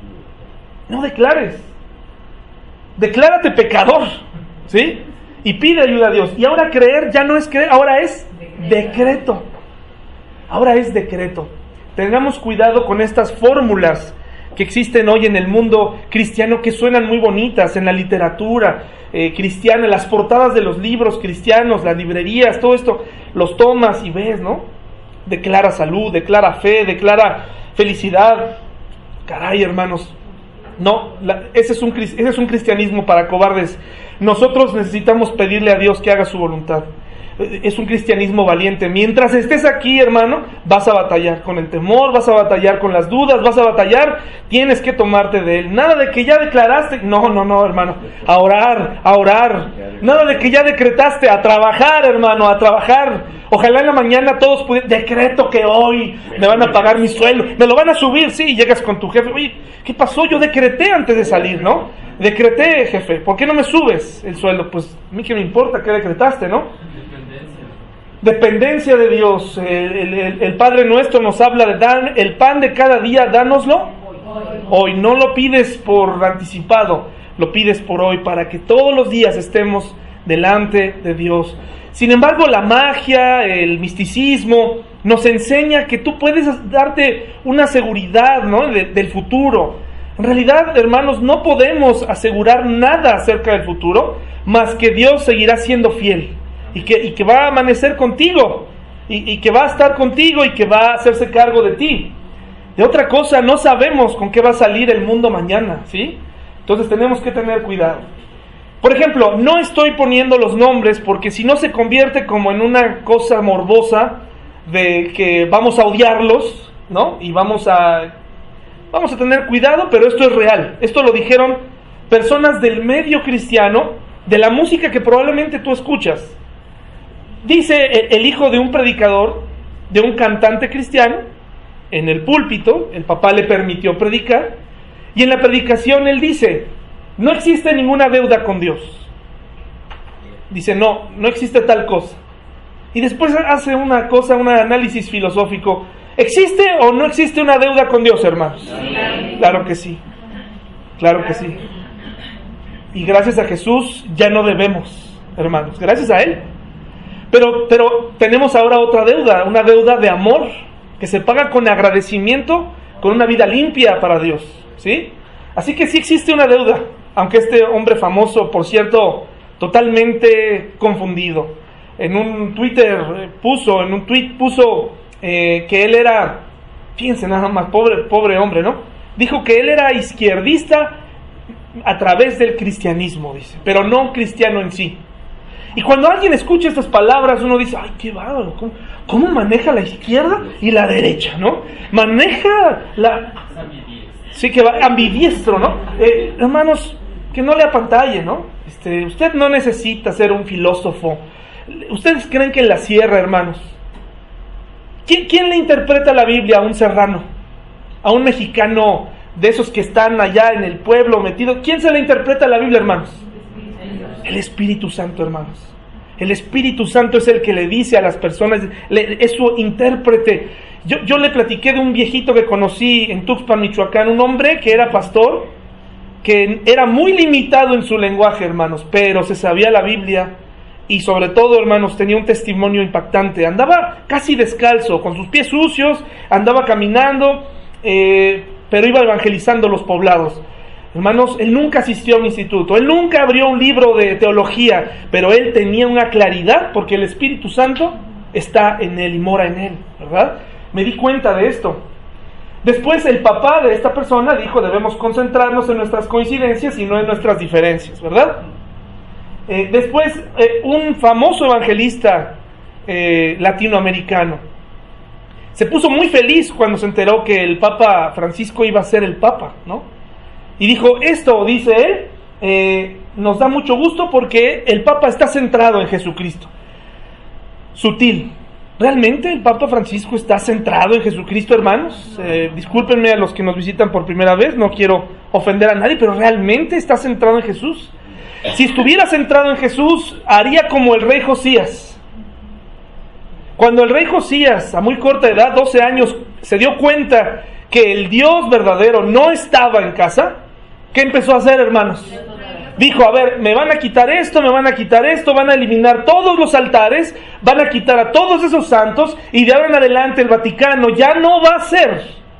declárate pecador, ¿sí? Y pide ayuda a Dios. Y ahora creer ya no es creer, ahora es decreto. Tengamos cuidado con estas fórmulas que existen hoy en el mundo cristiano, que suenan muy bonitas en la literatura cristiana, en las portadas de los libros cristianos, las librerías, todo esto, los tomas y ves, ¿no? Declara salud, declara fe, declara felicidad. Caray, hermanos, no, ese es un cristianismo para cobardes. Nosotros necesitamos pedirle a Dios que haga su voluntad. Es un cristianismo valiente. Mientras estés aquí, hermano, vas a batallar con el temor, vas a batallar con las dudas, vas a batallar, tienes que tomarte de él. Nada de que ya declaraste, no, hermano, a orar. Nada de que ya decretaste, a trabajar, hermano, a trabajar. Ojalá en la mañana todos pudieran, decreto que hoy me van a pagar mi sueldo, me lo van a subir, sí, y llegas con tu jefe, oye, ¿qué pasó? Yo decreté antes de salir, ¿no? Decreté, jefe, ¿por qué no me subes el sueldo? Pues a mí qué me importa, ¿qué decretaste, no? Dependencia de Dios. El Padre Nuestro nos habla de dar el pan de cada día, dánoslo hoy. No lo pides por anticipado, lo pides por hoy, para que todos los días estemos delante de Dios. Sin embargo, la magia, el misticismo, nos enseña que tú puedes darte una seguridad, ¿no? del futuro. En realidad, hermanos, no podemos asegurar nada acerca del futuro, más que Dios seguirá siendo fiel. Y que va a amanecer contigo, y que va a estar contigo, y que va a hacerse cargo de ti. De otra cosa, no sabemos con qué va a salir el mundo mañana, ¿sí? Entonces tenemos que tener cuidado. Por ejemplo, no estoy poniendo los nombres, porque si no se convierte como en una cosa morbosa, de que vamos a odiarlos, ¿no? Y vamos a tener cuidado, pero esto es real. Esto lo dijeron personas del medio cristiano, de la música que probablemente tú escuchas. Dice el hijo de un predicador, de un cantante cristiano, en el púlpito, el papá le permitió predicar, y en la predicación él dice, no existe ninguna deuda con Dios. Dice, no existe tal cosa. Y después hace un análisis filosófico, ¿Existe o no existe una deuda con Dios, hermanos? Sí. Claro que sí. Claro que sí. Y gracias a Jesús ya no debemos, hermanos. Gracias a Él. Pero tenemos ahora otra deuda, una deuda de amor, que se paga con agradecimiento, con una vida limpia para Dios, ¿sí? Así que sí existe una deuda, aunque este hombre famoso, por cierto, totalmente confundido, en un tweet puso que él era, fíjense nada más, pobre hombre, ¿no? Dijo que él era izquierdista a través del cristianismo, dice, pero no cristiano en sí. Y cuando alguien escucha estas palabras, uno dice, ay, qué bárbaro, ¿cómo maneja la izquierda y la derecha, no? Maneja sí, que va ambidiestro, ¿no? Hermanos, que no le apantalle, ¿no? Usted no necesita ser un filósofo. ¿Ustedes creen que en la sierra, hermanos? ¿Quién le interpreta la Biblia a un serrano? A un mexicano de esos que están allá en el pueblo metidos. ¿Quién se le interpreta la Biblia, hermanos? El Espíritu Santo, hermanos. El Espíritu Santo es el que le dice a las personas, es su intérprete. Yo le platiqué de un viejito que conocí en Tuxpan, Michoacán, un hombre que era pastor, que era muy limitado en su lenguaje, hermanos, pero se sabía la Biblia y sobre todo, hermanos, tenía un testimonio impactante. Andaba casi descalzo, con sus pies sucios, andaba caminando, pero iba evangelizando los poblados. Hermanos, él nunca asistió a un instituto, él nunca abrió un libro de teología, pero él tenía una claridad porque el Espíritu Santo está en él y mora en él, ¿verdad? Me di cuenta de esto. Después el papá de esta persona dijo, debemos concentrarnos en nuestras coincidencias y no en nuestras diferencias, ¿verdad? Después un famoso evangelista latinoamericano se puso muy feliz cuando se enteró que el Papa Francisco iba a ser el Papa, ¿no? Y dijo, esto, dice él, nos da mucho gusto porque el Papa está centrado en Jesucristo. Sutil. ¿Realmente el Papa Francisco está centrado en Jesucristo, hermanos? Discúlpenme a los que nos visitan por primera vez, no quiero ofender a nadie, pero ¿realmente está centrado en Jesús? Si estuviera centrado en Jesús, haría como el rey Josías. Cuando el rey Josías, a muy corta edad, 12 años, se dio cuenta que el Dios verdadero no estaba en casa, ¿qué empezó a hacer, hermanos? Dijo, a ver, me van a quitar esto, van a eliminar todos los altares, van a quitar a todos esos santos, y de ahora en adelante el Vaticano ya no va a ser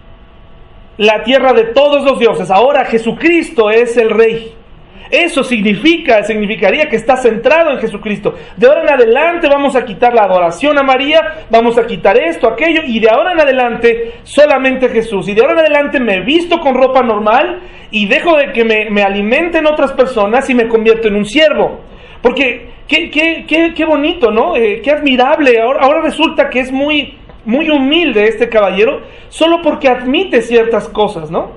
la tierra de todos los dioses, ahora Jesucristo es el rey. Eso significaría que está centrado en Jesucristo. De ahora en adelante vamos a quitar la adoración a María, vamos a quitar esto, aquello, y de ahora en adelante solamente Jesús. Y de ahora en adelante me visto con ropa normal y dejo de que me alimenten otras personas y me convierto en un siervo. Porque qué bonito, ¿no? Qué admirable. Ahora resulta que es muy, muy humilde este caballero solo porque admite ciertas cosas, ¿no?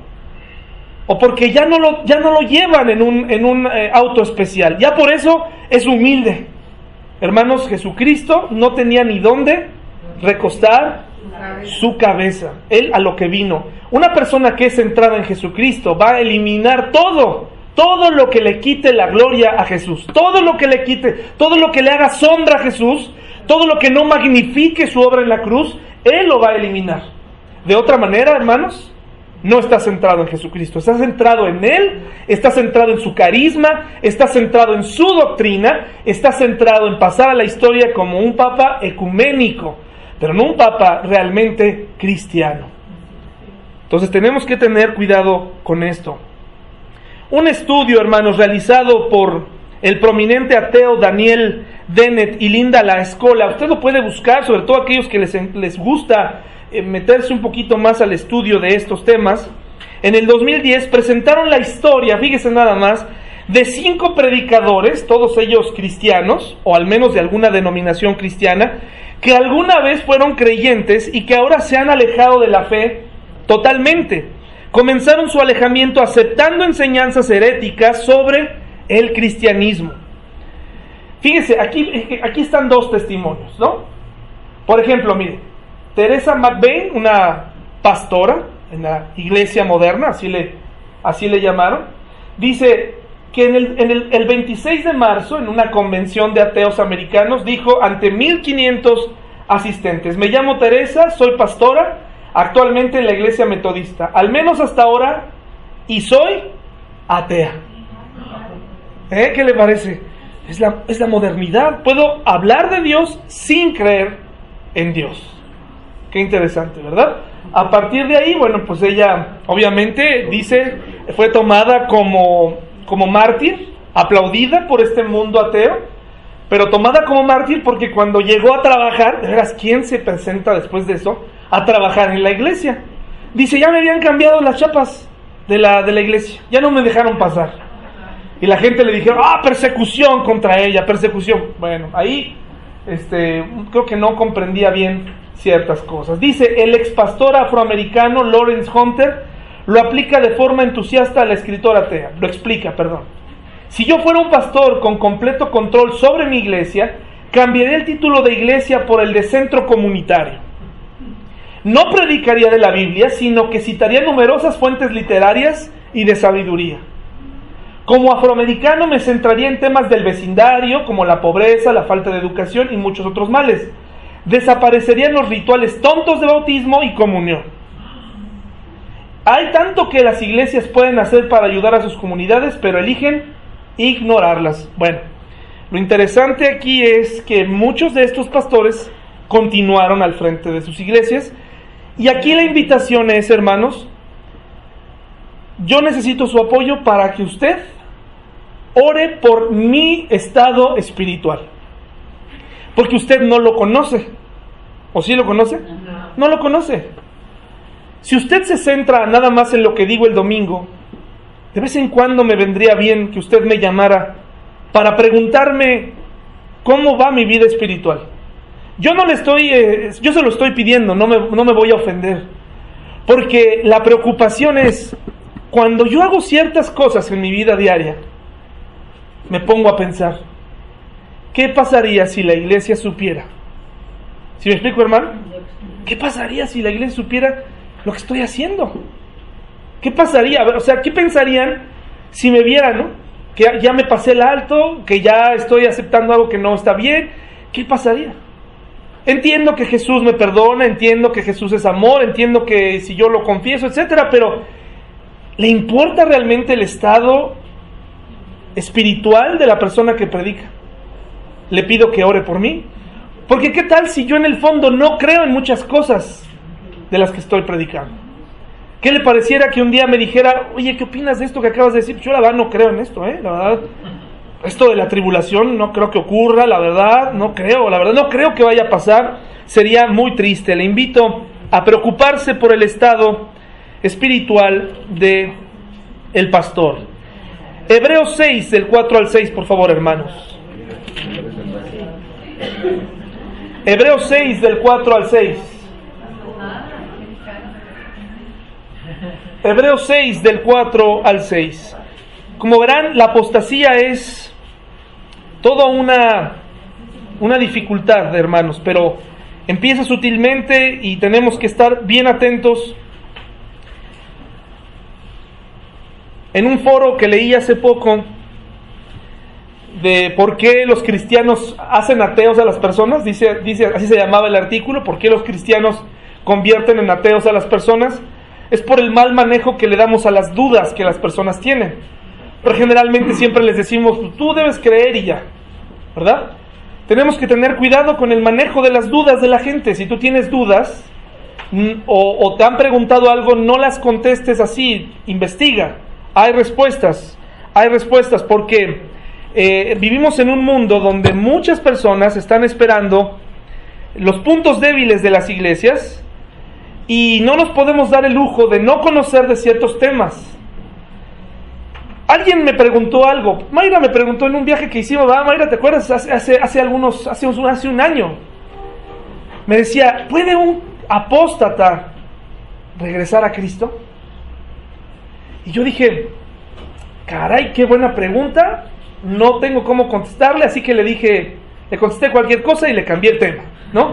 O porque ya no lo llevan en un auto especial. Ya por eso es humilde. Hermanos, Jesucristo no tenía ni dónde recostar su cabeza. Él a lo que vino. Una persona que es centrada en Jesucristo va a eliminar todo lo que le quite la gloria a Jesús. Todo lo que le quite, todo lo que le haga sombra a Jesús, todo lo que no magnifique su obra en la cruz, Él lo va a eliminar. De otra manera, hermanos, no está centrado en Jesucristo, está centrado en Él, está centrado en su carisma, está centrado en su doctrina, está centrado en pasar a la historia como un papa ecuménico, pero no un papa realmente cristiano. Entonces tenemos que tener cuidado con esto. Un estudio, hermanos, realizado por el prominente ateo Daniel Dennett y Linda La Escola, usted lo puede buscar, sobre todo aquellos que les gusta meterse un poquito más al estudio de estos temas. En el 2010 presentaron la historia, fíjese nada más, de 5 predicadores, todos ellos cristianos, o al menos de alguna denominación cristiana, que alguna vez fueron creyentes y que ahora se han alejado de la fe totalmente. Comenzaron su alejamiento aceptando enseñanzas heréticas sobre el cristianismo. Fíjese, aquí están 2 testimonios, ¿no? Por ejemplo, mire, Teresa McVeigh, una pastora en la iglesia moderna, así le llamaron, dice que el 26 de marzo, en una convención de ateos americanos, dijo ante 1500 asistentes: me llamo Teresa, soy pastora, actualmente en la iglesia metodista, al menos hasta ahora, y soy atea. ¿Qué le parece? Es la modernidad. Puedo hablar de Dios sin creer en Dios. Qué interesante, ¿verdad? A partir de ahí, bueno, pues ella obviamente dice, fue tomada como mártir, aplaudida por este mundo ateo, pero tomada como mártir porque cuando llegó a trabajar, de veras, ¿quién se presenta después de eso a trabajar en la iglesia? Dice, ya me habían cambiado las chapas de la iglesia, ya no me dejaron pasar. Y la gente le dijeron, persecución contra ella, persecución. Bueno, ahí creo que no comprendía bien ciertas cosas. Dice, el ex pastor afroamericano Lawrence Hunter lo aplica de forma entusiasta a la escritora atea. Lo explica, perdón. Si yo fuera un pastor con completo control sobre mi iglesia, cambiaría el título de iglesia por el de centro comunitario. No predicaría de la Biblia, sino que citaría numerosas fuentes literarias y de sabiduría. Como afroamericano me centraría en temas del vecindario, como la pobreza, la falta de educación y muchos otros males. Desaparecerían los rituales tontos de bautismo y comunión. Hay tanto que las iglesias pueden hacer para ayudar a sus comunidades, pero eligen ignorarlas. Bueno, lo interesante aquí es que muchos de estos pastores continuaron al frente de sus iglesias. Y aquí la invitación es, hermanos, yo necesito su apoyo para que usted ore por mi estado espiritual. Porque usted no lo conoce. ¿O sí lo conoce? No lo conoce. Si usted se centra nada más en lo que digo el domingo, de vez en cuando me vendría bien que usted me llamara para preguntarme cómo va mi vida espiritual. Yo se lo estoy pidiendo, no me voy a ofender. Porque la preocupación es, cuando yo hago ciertas cosas en mi vida diaria, me pongo a pensar, ¿qué pasaría si la iglesia supiera? ¿Sí me explico, hermano? ¿Qué pasaría si la iglesia supiera lo que estoy haciendo? ¿Qué pasaría? O sea, ¿qué pensarían si me vieran, no? Que ya me pasé el alto, que ya estoy aceptando algo que no está bien. ¿Qué pasaría? Entiendo que Jesús me perdona, entiendo que Jesús es amor, entiendo que si yo lo confieso, etcétera, pero ¿le importa realmente el estado espiritual de la persona que predica? Le pido que ore por mí. Porque ¿qué tal si yo en el fondo no creo en muchas cosas de las que estoy predicando? ¿Qué le pareciera que un día me dijera, oye, ¿qué opinas de esto que acabas de decir? Yo la verdad no creo en esto, la verdad, esto de la tribulación no creo que ocurra, la verdad no creo que vaya a pasar, sería muy triste. Le invito a preocuparse por el estado espiritual de el pastor. Hebreos 6, del 4 al 6, por favor, hermanos. Hebreos 6, del 4 al 6. Hebreos 6, del 4 al 6. Como verán, la apostasía es toda una dificultad, hermanos, pero empieza sutilmente y tenemos que estar bien atentos. En un foro que leí hace poco de por qué los cristianos hacen ateos a las personas, dice así se llamaba el artículo, por qué los cristianos convierten en ateos a las personas, es por el mal manejo que le damos a las dudas que las personas tienen. Pero generalmente siempre les decimos, tú debes creer y ya, ¿verdad? Tenemos que tener cuidado con el manejo de las dudas de la gente. Si tú tienes dudas o te han preguntado algo, no las contestes así, investiga. Hay respuestas porque vivimos en un mundo donde muchas personas están esperando los puntos débiles de las iglesias y no nos podemos dar el lujo de no conocer de ciertos temas. Alguien me preguntó algo, Mayra me preguntó en un viaje que hicimos, ¿verdad, Mayra? ¿Te acuerdas? Hace un año. Me decía, ¿puede un apóstata regresar a Cristo? Y yo dije, caray, qué buena pregunta, no tengo cómo contestarle, así que le contesté cualquier cosa y le cambié el tema, ¿no?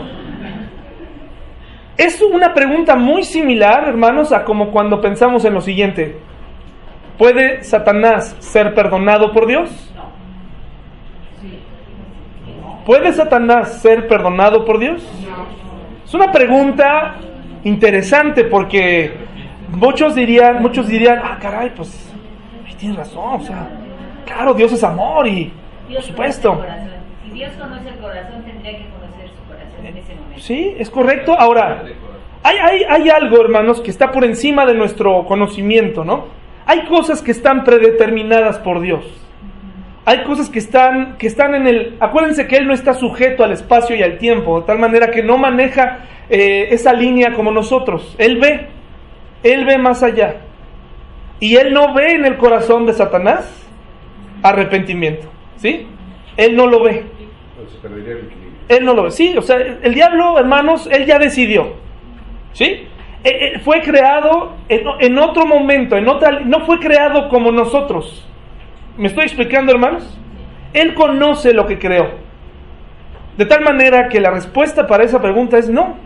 Es una pregunta muy similar, hermanos, a como cuando pensamos en lo siguiente: ¿puede Satanás ser perdonado por Dios? ¿Puede Satanás ser perdonado por Dios? Es una pregunta interesante porque muchos dirían, caray, pues tienes razón, o sea, claro, Dios es amor y por supuesto. Si Dios conoce el corazón, tendría que conocer su corazón en ese momento. Sí, es correcto. Ahora, hay algo, hermanos, que está por encima de nuestro conocimiento, ¿no? Hay cosas que están predeterminadas por Dios. Hay cosas que están en el... Acuérdense que Él no está sujeto al espacio y al tiempo, de tal manera que no maneja esa línea como nosotros. Él ve más allá. Y Él no ve en el corazón de Satanás arrepentimiento, ¿sí? Él no lo ve. Él no lo ve, sí, o sea, el diablo, hermanos, Él ya decidió, ¿sí? Fue creado en otro momento, no fue creado como nosotros. ¿Me estoy explicando, hermanos? Él conoce lo que creó. De tal manera que la respuesta para esa pregunta es no.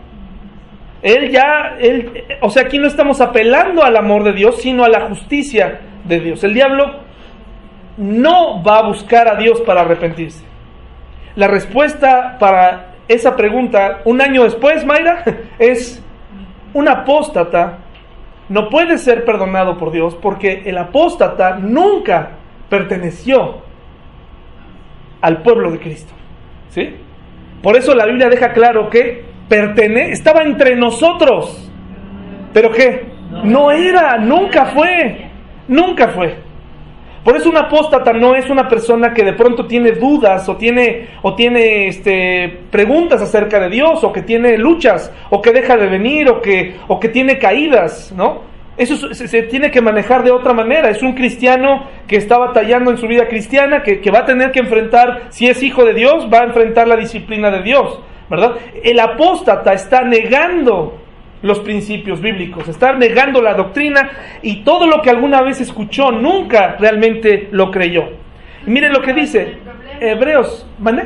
O sea, aquí no estamos apelando al amor de Dios, sino a la justicia de Dios. El diablo no va a buscar a Dios para arrepentirse. La respuesta para esa pregunta, un año después, Mayra, es un apóstata no puede ser perdonado por Dios porque el apóstata nunca perteneció al pueblo de Cristo, ¿sí? Por eso la Biblia deja claro que estaba entre nosotros, pero ¿qué? No era, nunca fue. Por eso un apóstata no es una persona que de pronto tiene dudas o tiene preguntas acerca de Dios, o que tiene luchas, o que deja de venir, o que tiene caídas, ¿no? Eso se tiene que manejar de otra manera. Es un cristiano que está batallando en su vida cristiana, que va a tener que enfrentar, si es hijo de Dios, va a enfrentar la disciplina de Dios, ¿verdad? El apóstata está negando los principios bíblicos, está negando la doctrina, y todo lo que alguna vez escuchó nunca realmente lo creyó. Y miren lo que dice Hebreos, ¿vale?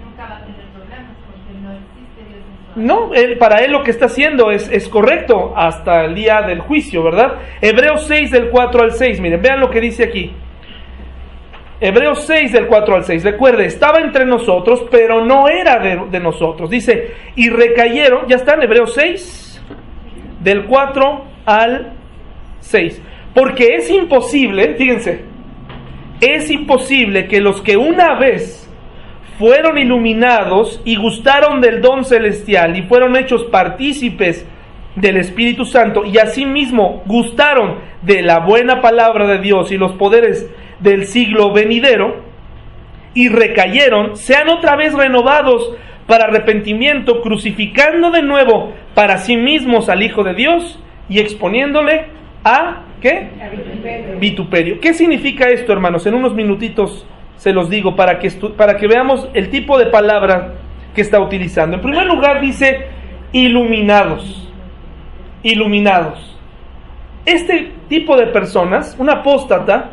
No, para él lo que está haciendo es correcto hasta el día del juicio, ¿verdad? Hebreos 6 del 4 al 6, miren, vean lo que dice aquí. Hebreos 6 del 4 al 6, recuerde, estaba entre nosotros, pero no era de nosotros. Dice, y recayeron, ya está en Hebreos 6, del 4 al 6. Porque es imposible, fíjense, es imposible que los que una vez fueron iluminados y gustaron del don celestial y fueron hechos partícipes del Espíritu Santo y asimismo gustaron de la buena palabra de Dios y los poderes del siglo venidero y recayeron, sean otra vez renovados para arrepentimiento, crucificando de nuevo para sí mismos al Hijo de Dios y exponiéndole a ¿qué? Vituperio. ¿Qué significa esto, hermanos? En unos minutitos se los digo para que veamos el tipo de palabra que está utilizando. En primer lugar dice iluminados. Iluminados. Este tipo de personas, un apóstata,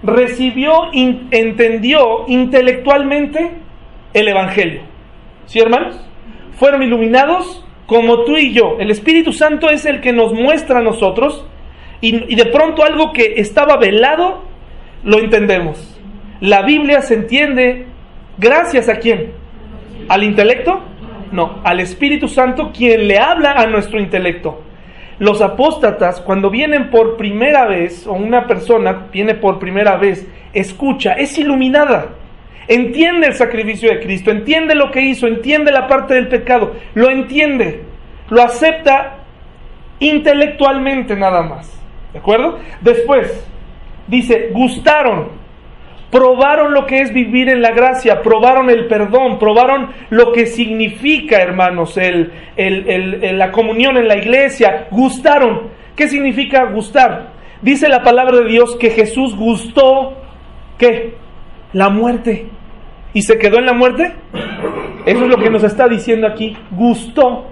entendió intelectualmente el Evangelio. ¿Sí, hermanos? Fueron iluminados como tú y yo. El Espíritu Santo es el que nos muestra a nosotros y de pronto algo que estaba velado lo entendemos. La Biblia se entiende gracias a ¿quién? ¿Al intelecto? No, al Espíritu Santo, quien le habla a nuestro intelecto. Los apóstatas, cuando vienen por primera vez, o una persona viene por primera vez, escucha, es iluminada, entiende el sacrificio de Cristo, entiende lo que hizo, entiende la parte del pecado, lo entiende, lo acepta intelectualmente nada más, ¿de acuerdo? Después, dice, gustaron, probaron lo que es vivir en la gracia, probaron el perdón, probaron lo que significa, hermanos, la comunión en la iglesia, gustaron. ¿Qué significa gustar? Dice la palabra de Dios que Jesús gustó, ¿qué? La muerte. ¿Y se quedó en la muerte? Eso es lo que nos está diciendo aquí. Gustó,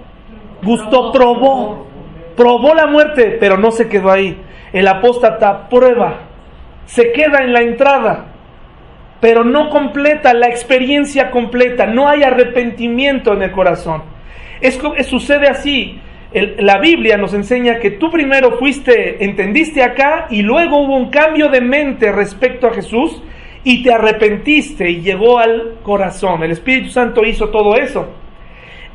probó la muerte, pero no se quedó ahí. El apóstata prueba, se queda en la entrada, pero no completa la experiencia completa, no hay arrepentimiento en el corazón. Sucede así. La Biblia nos enseña que tú primero entendiste acá y luego hubo un cambio de mente respecto a Jesús y te arrepentiste y llegó al corazón. El Espíritu Santo hizo todo eso.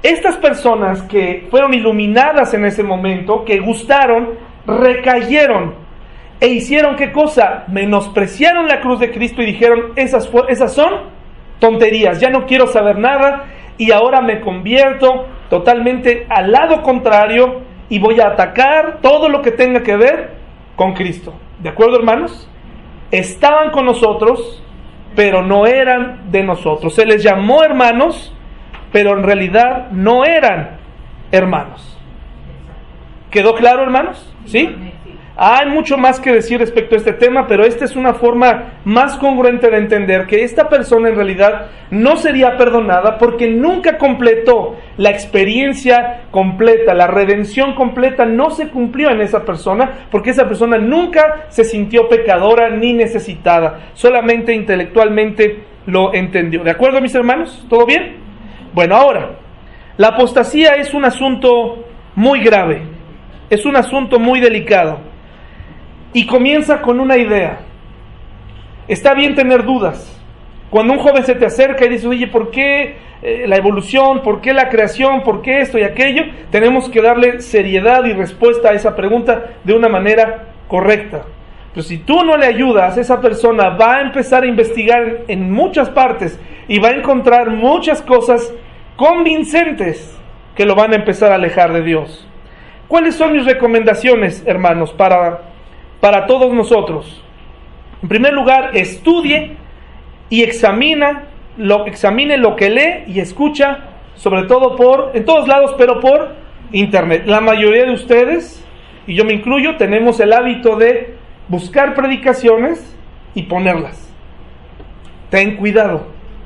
Estas personas que fueron iluminadas en ese momento, que gustaron, recayeron e hicieron ¿qué cosa? Menospreciaron la cruz de Cristo y dijeron, esas son tonterías, ya no quiero saber nada y ahora me convierto totalmente al lado contrario y voy a atacar todo lo que tenga que ver con Cristo. ¿De acuerdo, hermanos? Estaban con nosotros, pero no eran de nosotros. Se les llamó hermanos, pero en realidad no eran hermanos. ¿Quedó claro, hermanos? ¿Sí? Hay mucho más que decir respecto a este tema, pero esta es una forma más congruente de entender que esta persona en realidad no sería perdonada porque nunca completó la experiencia completa, la redención completa no se cumplió en esa persona, porque esa persona nunca se sintió pecadora ni necesitada, solamente intelectualmente lo entendió. ¿De acuerdo, mis hermanos? ¿Todo bien? Bueno, ahora, la apostasía es un asunto muy grave, es un asunto muy delicado. Y comienza con una idea. Está bien tener dudas. Cuando un joven se te acerca y dice, oye, ¿por qué la evolución? ¿Por qué la creación? ¿Por qué esto y aquello? Tenemos que darle seriedad y respuesta a esa pregunta de una manera correcta. Pero si tú no le ayudas, esa persona va a empezar a investigar en muchas partes y va a encontrar muchas cosas convincentes que lo van a empezar a alejar de Dios. ¿Cuáles son mis recomendaciones, hermanos, para todos nosotros? En primer lugar, estudie y examine lo que lee y escucha, sobre todo en todos lados, pero por internet. La mayoría de ustedes, y yo me incluyo, tenemos el hábito de buscar predicaciones y ponerlas. Ten cuidado,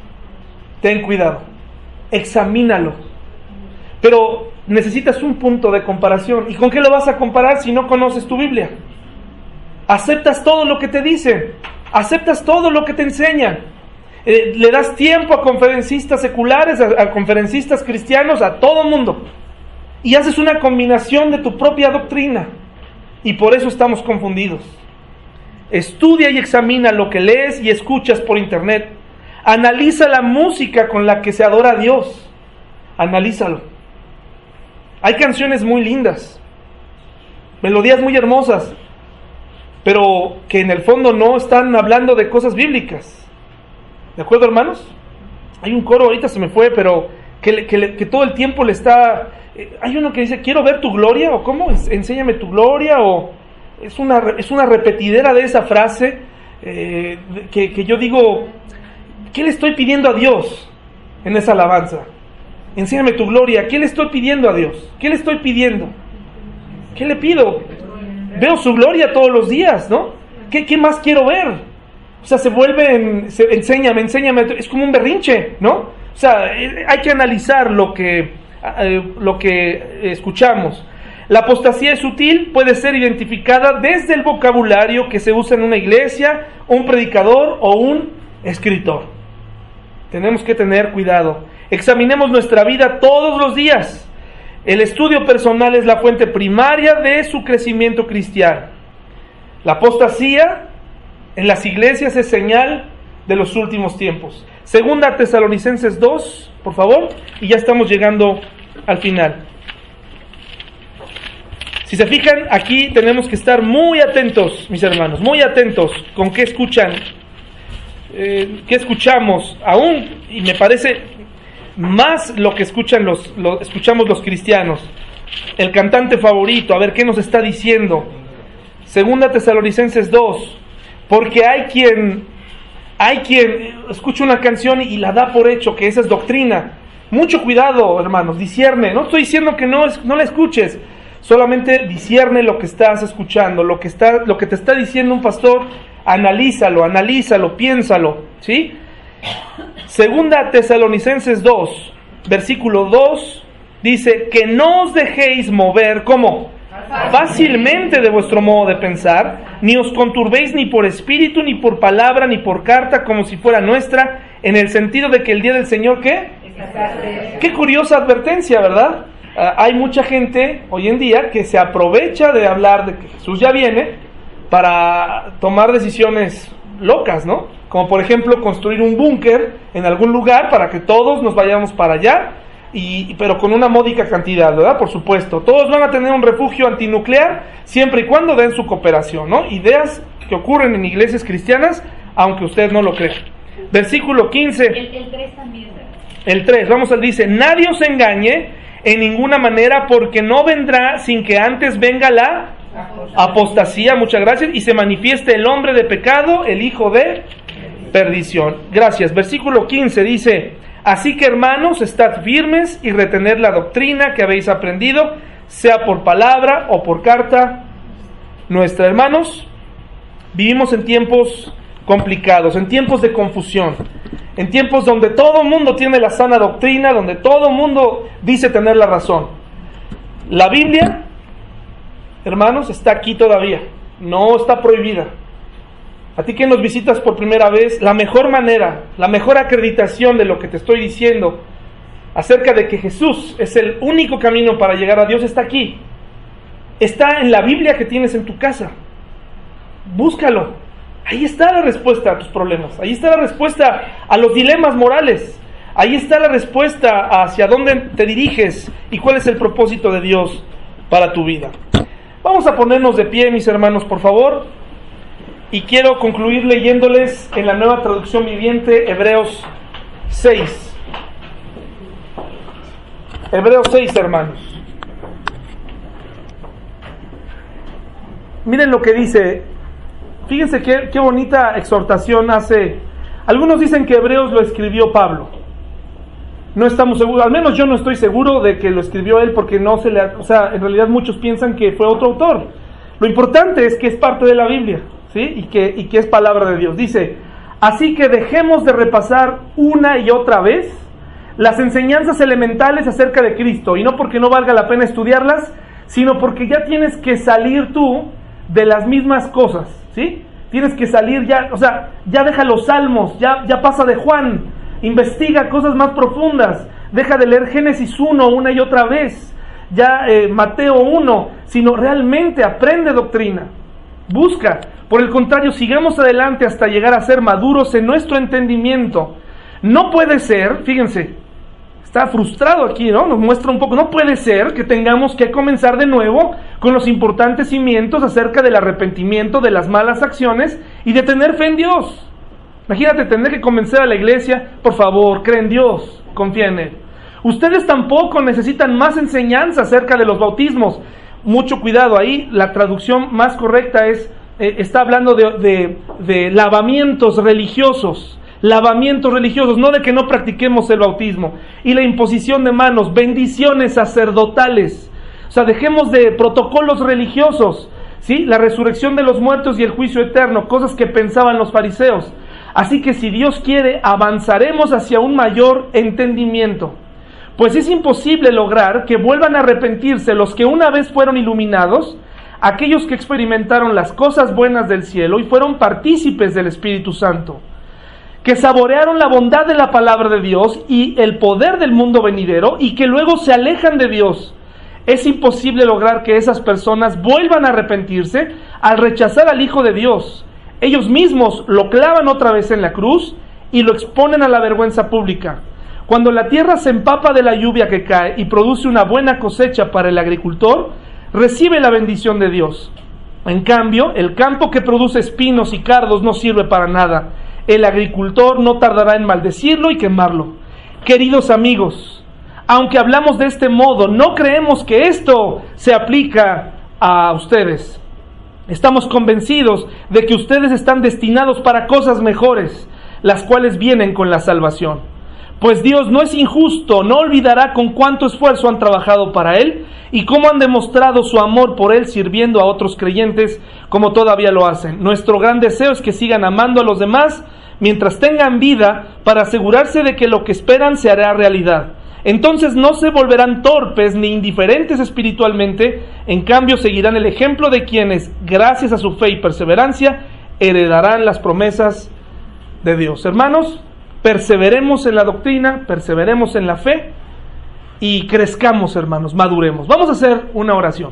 examínalo. Pero necesitas un punto de comparación. ¿Y con qué lo vas a comparar si no conoces tu Biblia? Aceptas todo lo que te dicen, aceptas todo lo que te enseñan, le das tiempo a conferencistas seculares, a conferencistas cristianos, a todo mundo, y haces una combinación de tu propia doctrina, y por eso estamos confundidos. Estudia y examina lo que lees y escuchas por internet, analiza la música con la que se adora a Dios, analízalo. Hay canciones muy lindas, melodías muy hermosas, pero que en el fondo no están hablando de cosas bíblicas. ¿De acuerdo, hermanos? Hay un coro, ahorita se me fue, pero que todo el tiempo le está... hay uno que dice, quiero ver tu gloria, o ¿cómo? Enséñame tu gloria, o... Es una repetidera de esa frase, que yo digo, ¿qué le estoy pidiendo a Dios en esa alabanza? Enséñame tu gloria. ¿Qué le estoy pidiendo a Dios? ¿Qué le estoy pidiendo? ¿Qué le pido? Veo su gloria todos los días, ¿no? ¿Qué más quiero ver? O sea, enséñame, es como un berrinche, ¿no? O sea, hay que analizar lo que escuchamos. La apostasía es sutil, puede ser identificada desde el vocabulario que se usa en una iglesia, un predicador o un escritor. Tenemos que tener cuidado. Examinemos nuestra vida todos los días. El estudio personal es la fuente primaria de su crecimiento cristiano. La apostasía en las iglesias es señal de los últimos tiempos. Segunda Tesalonicenses 2, por favor, y ya estamos llegando al final. Si se fijan, aquí tenemos que estar muy atentos, mis hermanos, muy atentos con qué escuchan, qué escuchamos aún, y me parece más lo que escuchamos los cristianos. El cantante favorito, a ver qué nos está diciendo. Segunda Tesalonicenses 2, porque hay quien escucha una canción y la da por hecho que esa es doctrina. Mucho cuidado, hermanos, discierne. No estoy diciendo que no la escuches, solamente discierne lo que estás escuchando, lo que te está diciendo un pastor, analízalo, piénsalo, ¿sí? Segunda Tesalonicenses 2, versículo 2, dice, que no os dejéis mover, ¿cómo? Fácilmente de vuestro modo de pensar, ni os conturbéis ni por espíritu, ni por palabra, ni por carta, como si fuera nuestra, en el sentido de que el día del Señor, ¿qué? Qué curiosa advertencia, ¿verdad? Hay mucha gente hoy en día que se aprovecha de hablar de que Jesús ya viene para tomar decisiones locas, ¿no? Como por ejemplo construir un búnker en algún lugar para que todos nos vayamos para allá pero con una módica cantidad, ¿verdad? Por supuesto. Todos van a tener un refugio antinuclear siempre y cuando den su cooperación, ¿no? Ideas que ocurren en iglesias cristianas, aunque usted no lo crea. Versículo 15. El 3 también, ¿verdad? El 3, vamos al dice, nadie os engañe en ninguna manera, porque no vendrá sin que antes venga la apostasía, muchas gracias, y se manifieste el hombre de pecado, el hijo de perdición. Gracias. Versículo 15 dice, así que hermanos, estad firmes y retened la doctrina que habéis aprendido, sea por palabra o por carta nuestra. Hermanos, vivimos en tiempos complicados, en tiempos de confusión, en tiempos donde todo el mundo tiene la sana doctrina, donde todo el mundo dice tener la razón. La Biblia, hermanos, está aquí todavía, no está prohibida. A ti que nos visitas por primera vez, la mejor manera, la mejor acreditación de lo que te estoy diciendo acerca de que Jesús es el único camino para llegar a Dios está aquí. Está en la Biblia que tienes en tu casa. Búscalo. Ahí está la respuesta a tus problemas. Ahí está la respuesta a los dilemas morales. Ahí está la respuesta hacia dónde te diriges y cuál es el propósito de Dios para tu vida. Vamos a ponernos de pie, mis hermanos, por favor. Y quiero concluir leyéndoles en la Nueva Traducción Viviente Hebreos 6. Hebreos 6, hermanos. Miren lo que dice. Fíjense qué bonita exhortación hace. Algunos dicen que Hebreos lo escribió Pablo. No estamos seguros, al menos yo no estoy seguro de que lo escribió él, porque no se le... O sea, en realidad muchos piensan que fue otro autor. Lo importante es que es parte de la Biblia, ¿sí? Y que es palabra de Dios. Dice, así que dejemos de repasar una y otra vez las enseñanzas elementales acerca de Cristo, y no porque no valga la pena estudiarlas, sino porque ya tienes que salir tú de las mismas cosas, ¿sí? Tienes que salir ya, o sea, ya deja los salmos, ya pasa de Juan, investiga cosas más profundas, deja de leer Génesis 1 una y otra vez, ya Mateo 1, sino realmente aprende doctrina, busca. Por el contrario, sigamos adelante hasta llegar a ser maduros en nuestro entendimiento. No puede ser, fíjense, está frustrado aquí, ¿no? Nos muestra un poco, no puede ser que tengamos que comenzar de nuevo con los importantes cimientos acerca del arrepentimiento de las malas acciones y de tener fe en Dios. Imagínate tener que convencer a la iglesia, por favor, cree en Dios, confía en Él. Ustedes tampoco necesitan más enseñanza acerca de los bautismos. Mucho cuidado ahí, la traducción más correcta está hablando de lavamientos religiosos. Lavamientos religiosos, no de que no practiquemos el bautismo. Y la imposición de manos, bendiciones sacerdotales. O sea, dejemos de protocolos religiosos, ¿sí? La resurrección de los muertos y el juicio eterno, cosas que pensaban los fariseos. Así que si Dios quiere, avanzaremos hacia un mayor entendimiento. Pues es imposible lograr que vuelvan a arrepentirse los que una vez fueron iluminados, aquellos que experimentaron las cosas buenas del cielo y fueron partícipes del Espíritu Santo, que saborearon la bondad de la palabra de Dios y el poder del mundo venidero, y que luego se alejan de Dios. Es imposible lograr que esas personas vuelvan a arrepentirse al rechazar al Hijo de Dios. Ellos mismos lo clavan otra vez en la cruz y lo exponen a la vergüenza pública. Cuando la tierra se empapa de la lluvia que cae y produce una buena cosecha para el agricultor, recibe la bendición de Dios. En cambio, el campo que produce espinos y cardos no sirve para nada. El agricultor no tardará en maldecirlo y quemarlo. Queridos amigos, aunque hablamos de este modo, no creemos que esto se aplica a ustedes. Estamos convencidos de que ustedes están destinados para cosas mejores, las cuales vienen con la salvación. Pues Dios no es injusto, no olvidará con cuánto esfuerzo han trabajado para Él y cómo han demostrado su amor por Él sirviendo a otros creyentes como todavía lo hacen. Nuestro gran deseo es que sigan amando a los demás mientras tengan vida, para asegurarse de que lo que esperan se hará realidad. Entonces no se volverán torpes ni indiferentes espiritualmente, en cambio seguirán el ejemplo de quienes, gracias a su fe y perseverancia, heredarán las promesas de Dios. Hermanos, perseveremos en la doctrina, perseveremos en la fe y crezcamos, hermanos, maduremos. Vamos a hacer una oración.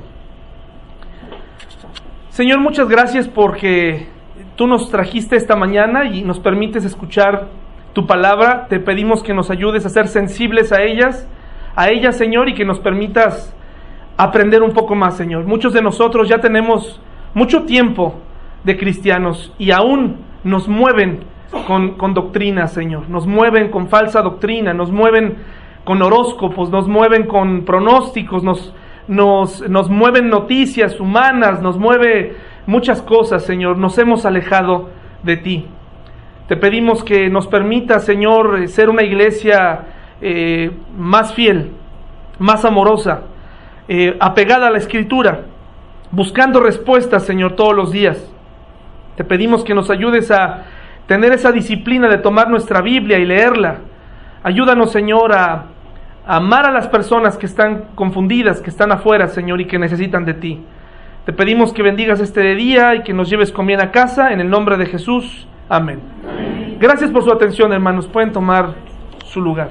Señor, muchas gracias porque tú nos trajiste esta mañana y nos permites escuchar tu palabra. Te pedimos que nos ayudes a ser sensibles a ellas, a ella, Señor, y que nos permitas aprender un poco más, Señor. Muchos de nosotros ya tenemos mucho tiempo de cristianos y aún nos mueven con doctrina, Señor. Nos mueven con falsa doctrina, nos mueven con horóscopos, nos mueven con pronósticos, nos mueven noticias humanas, nos mueve muchas cosas, Señor. Nos hemos alejado de ti. Te pedimos que nos permita, Señor, ser una iglesia más fiel, más amorosa, apegada a la Escritura, buscando respuestas, Señor, todos los días. Te pedimos que nos ayudes a tener esa disciplina de tomar nuestra Biblia y leerla. Ayúdanos, Señor, a amar a las personas que están confundidas, que están afuera, Señor, y que necesitan de ti. Te pedimos que bendigas este día y que nos lleves con bien a casa, en el nombre de Jesús. Amén. Amén. Gracias por su atención, hermanos. Pueden tomar su lugar.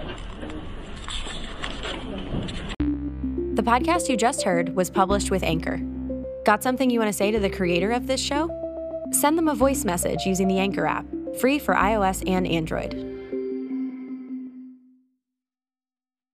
The podcast you just heard was published with Anchor. Got something you want to say to the creator of this show? Send them a voice message using the Anchor app, free for iOS and Android.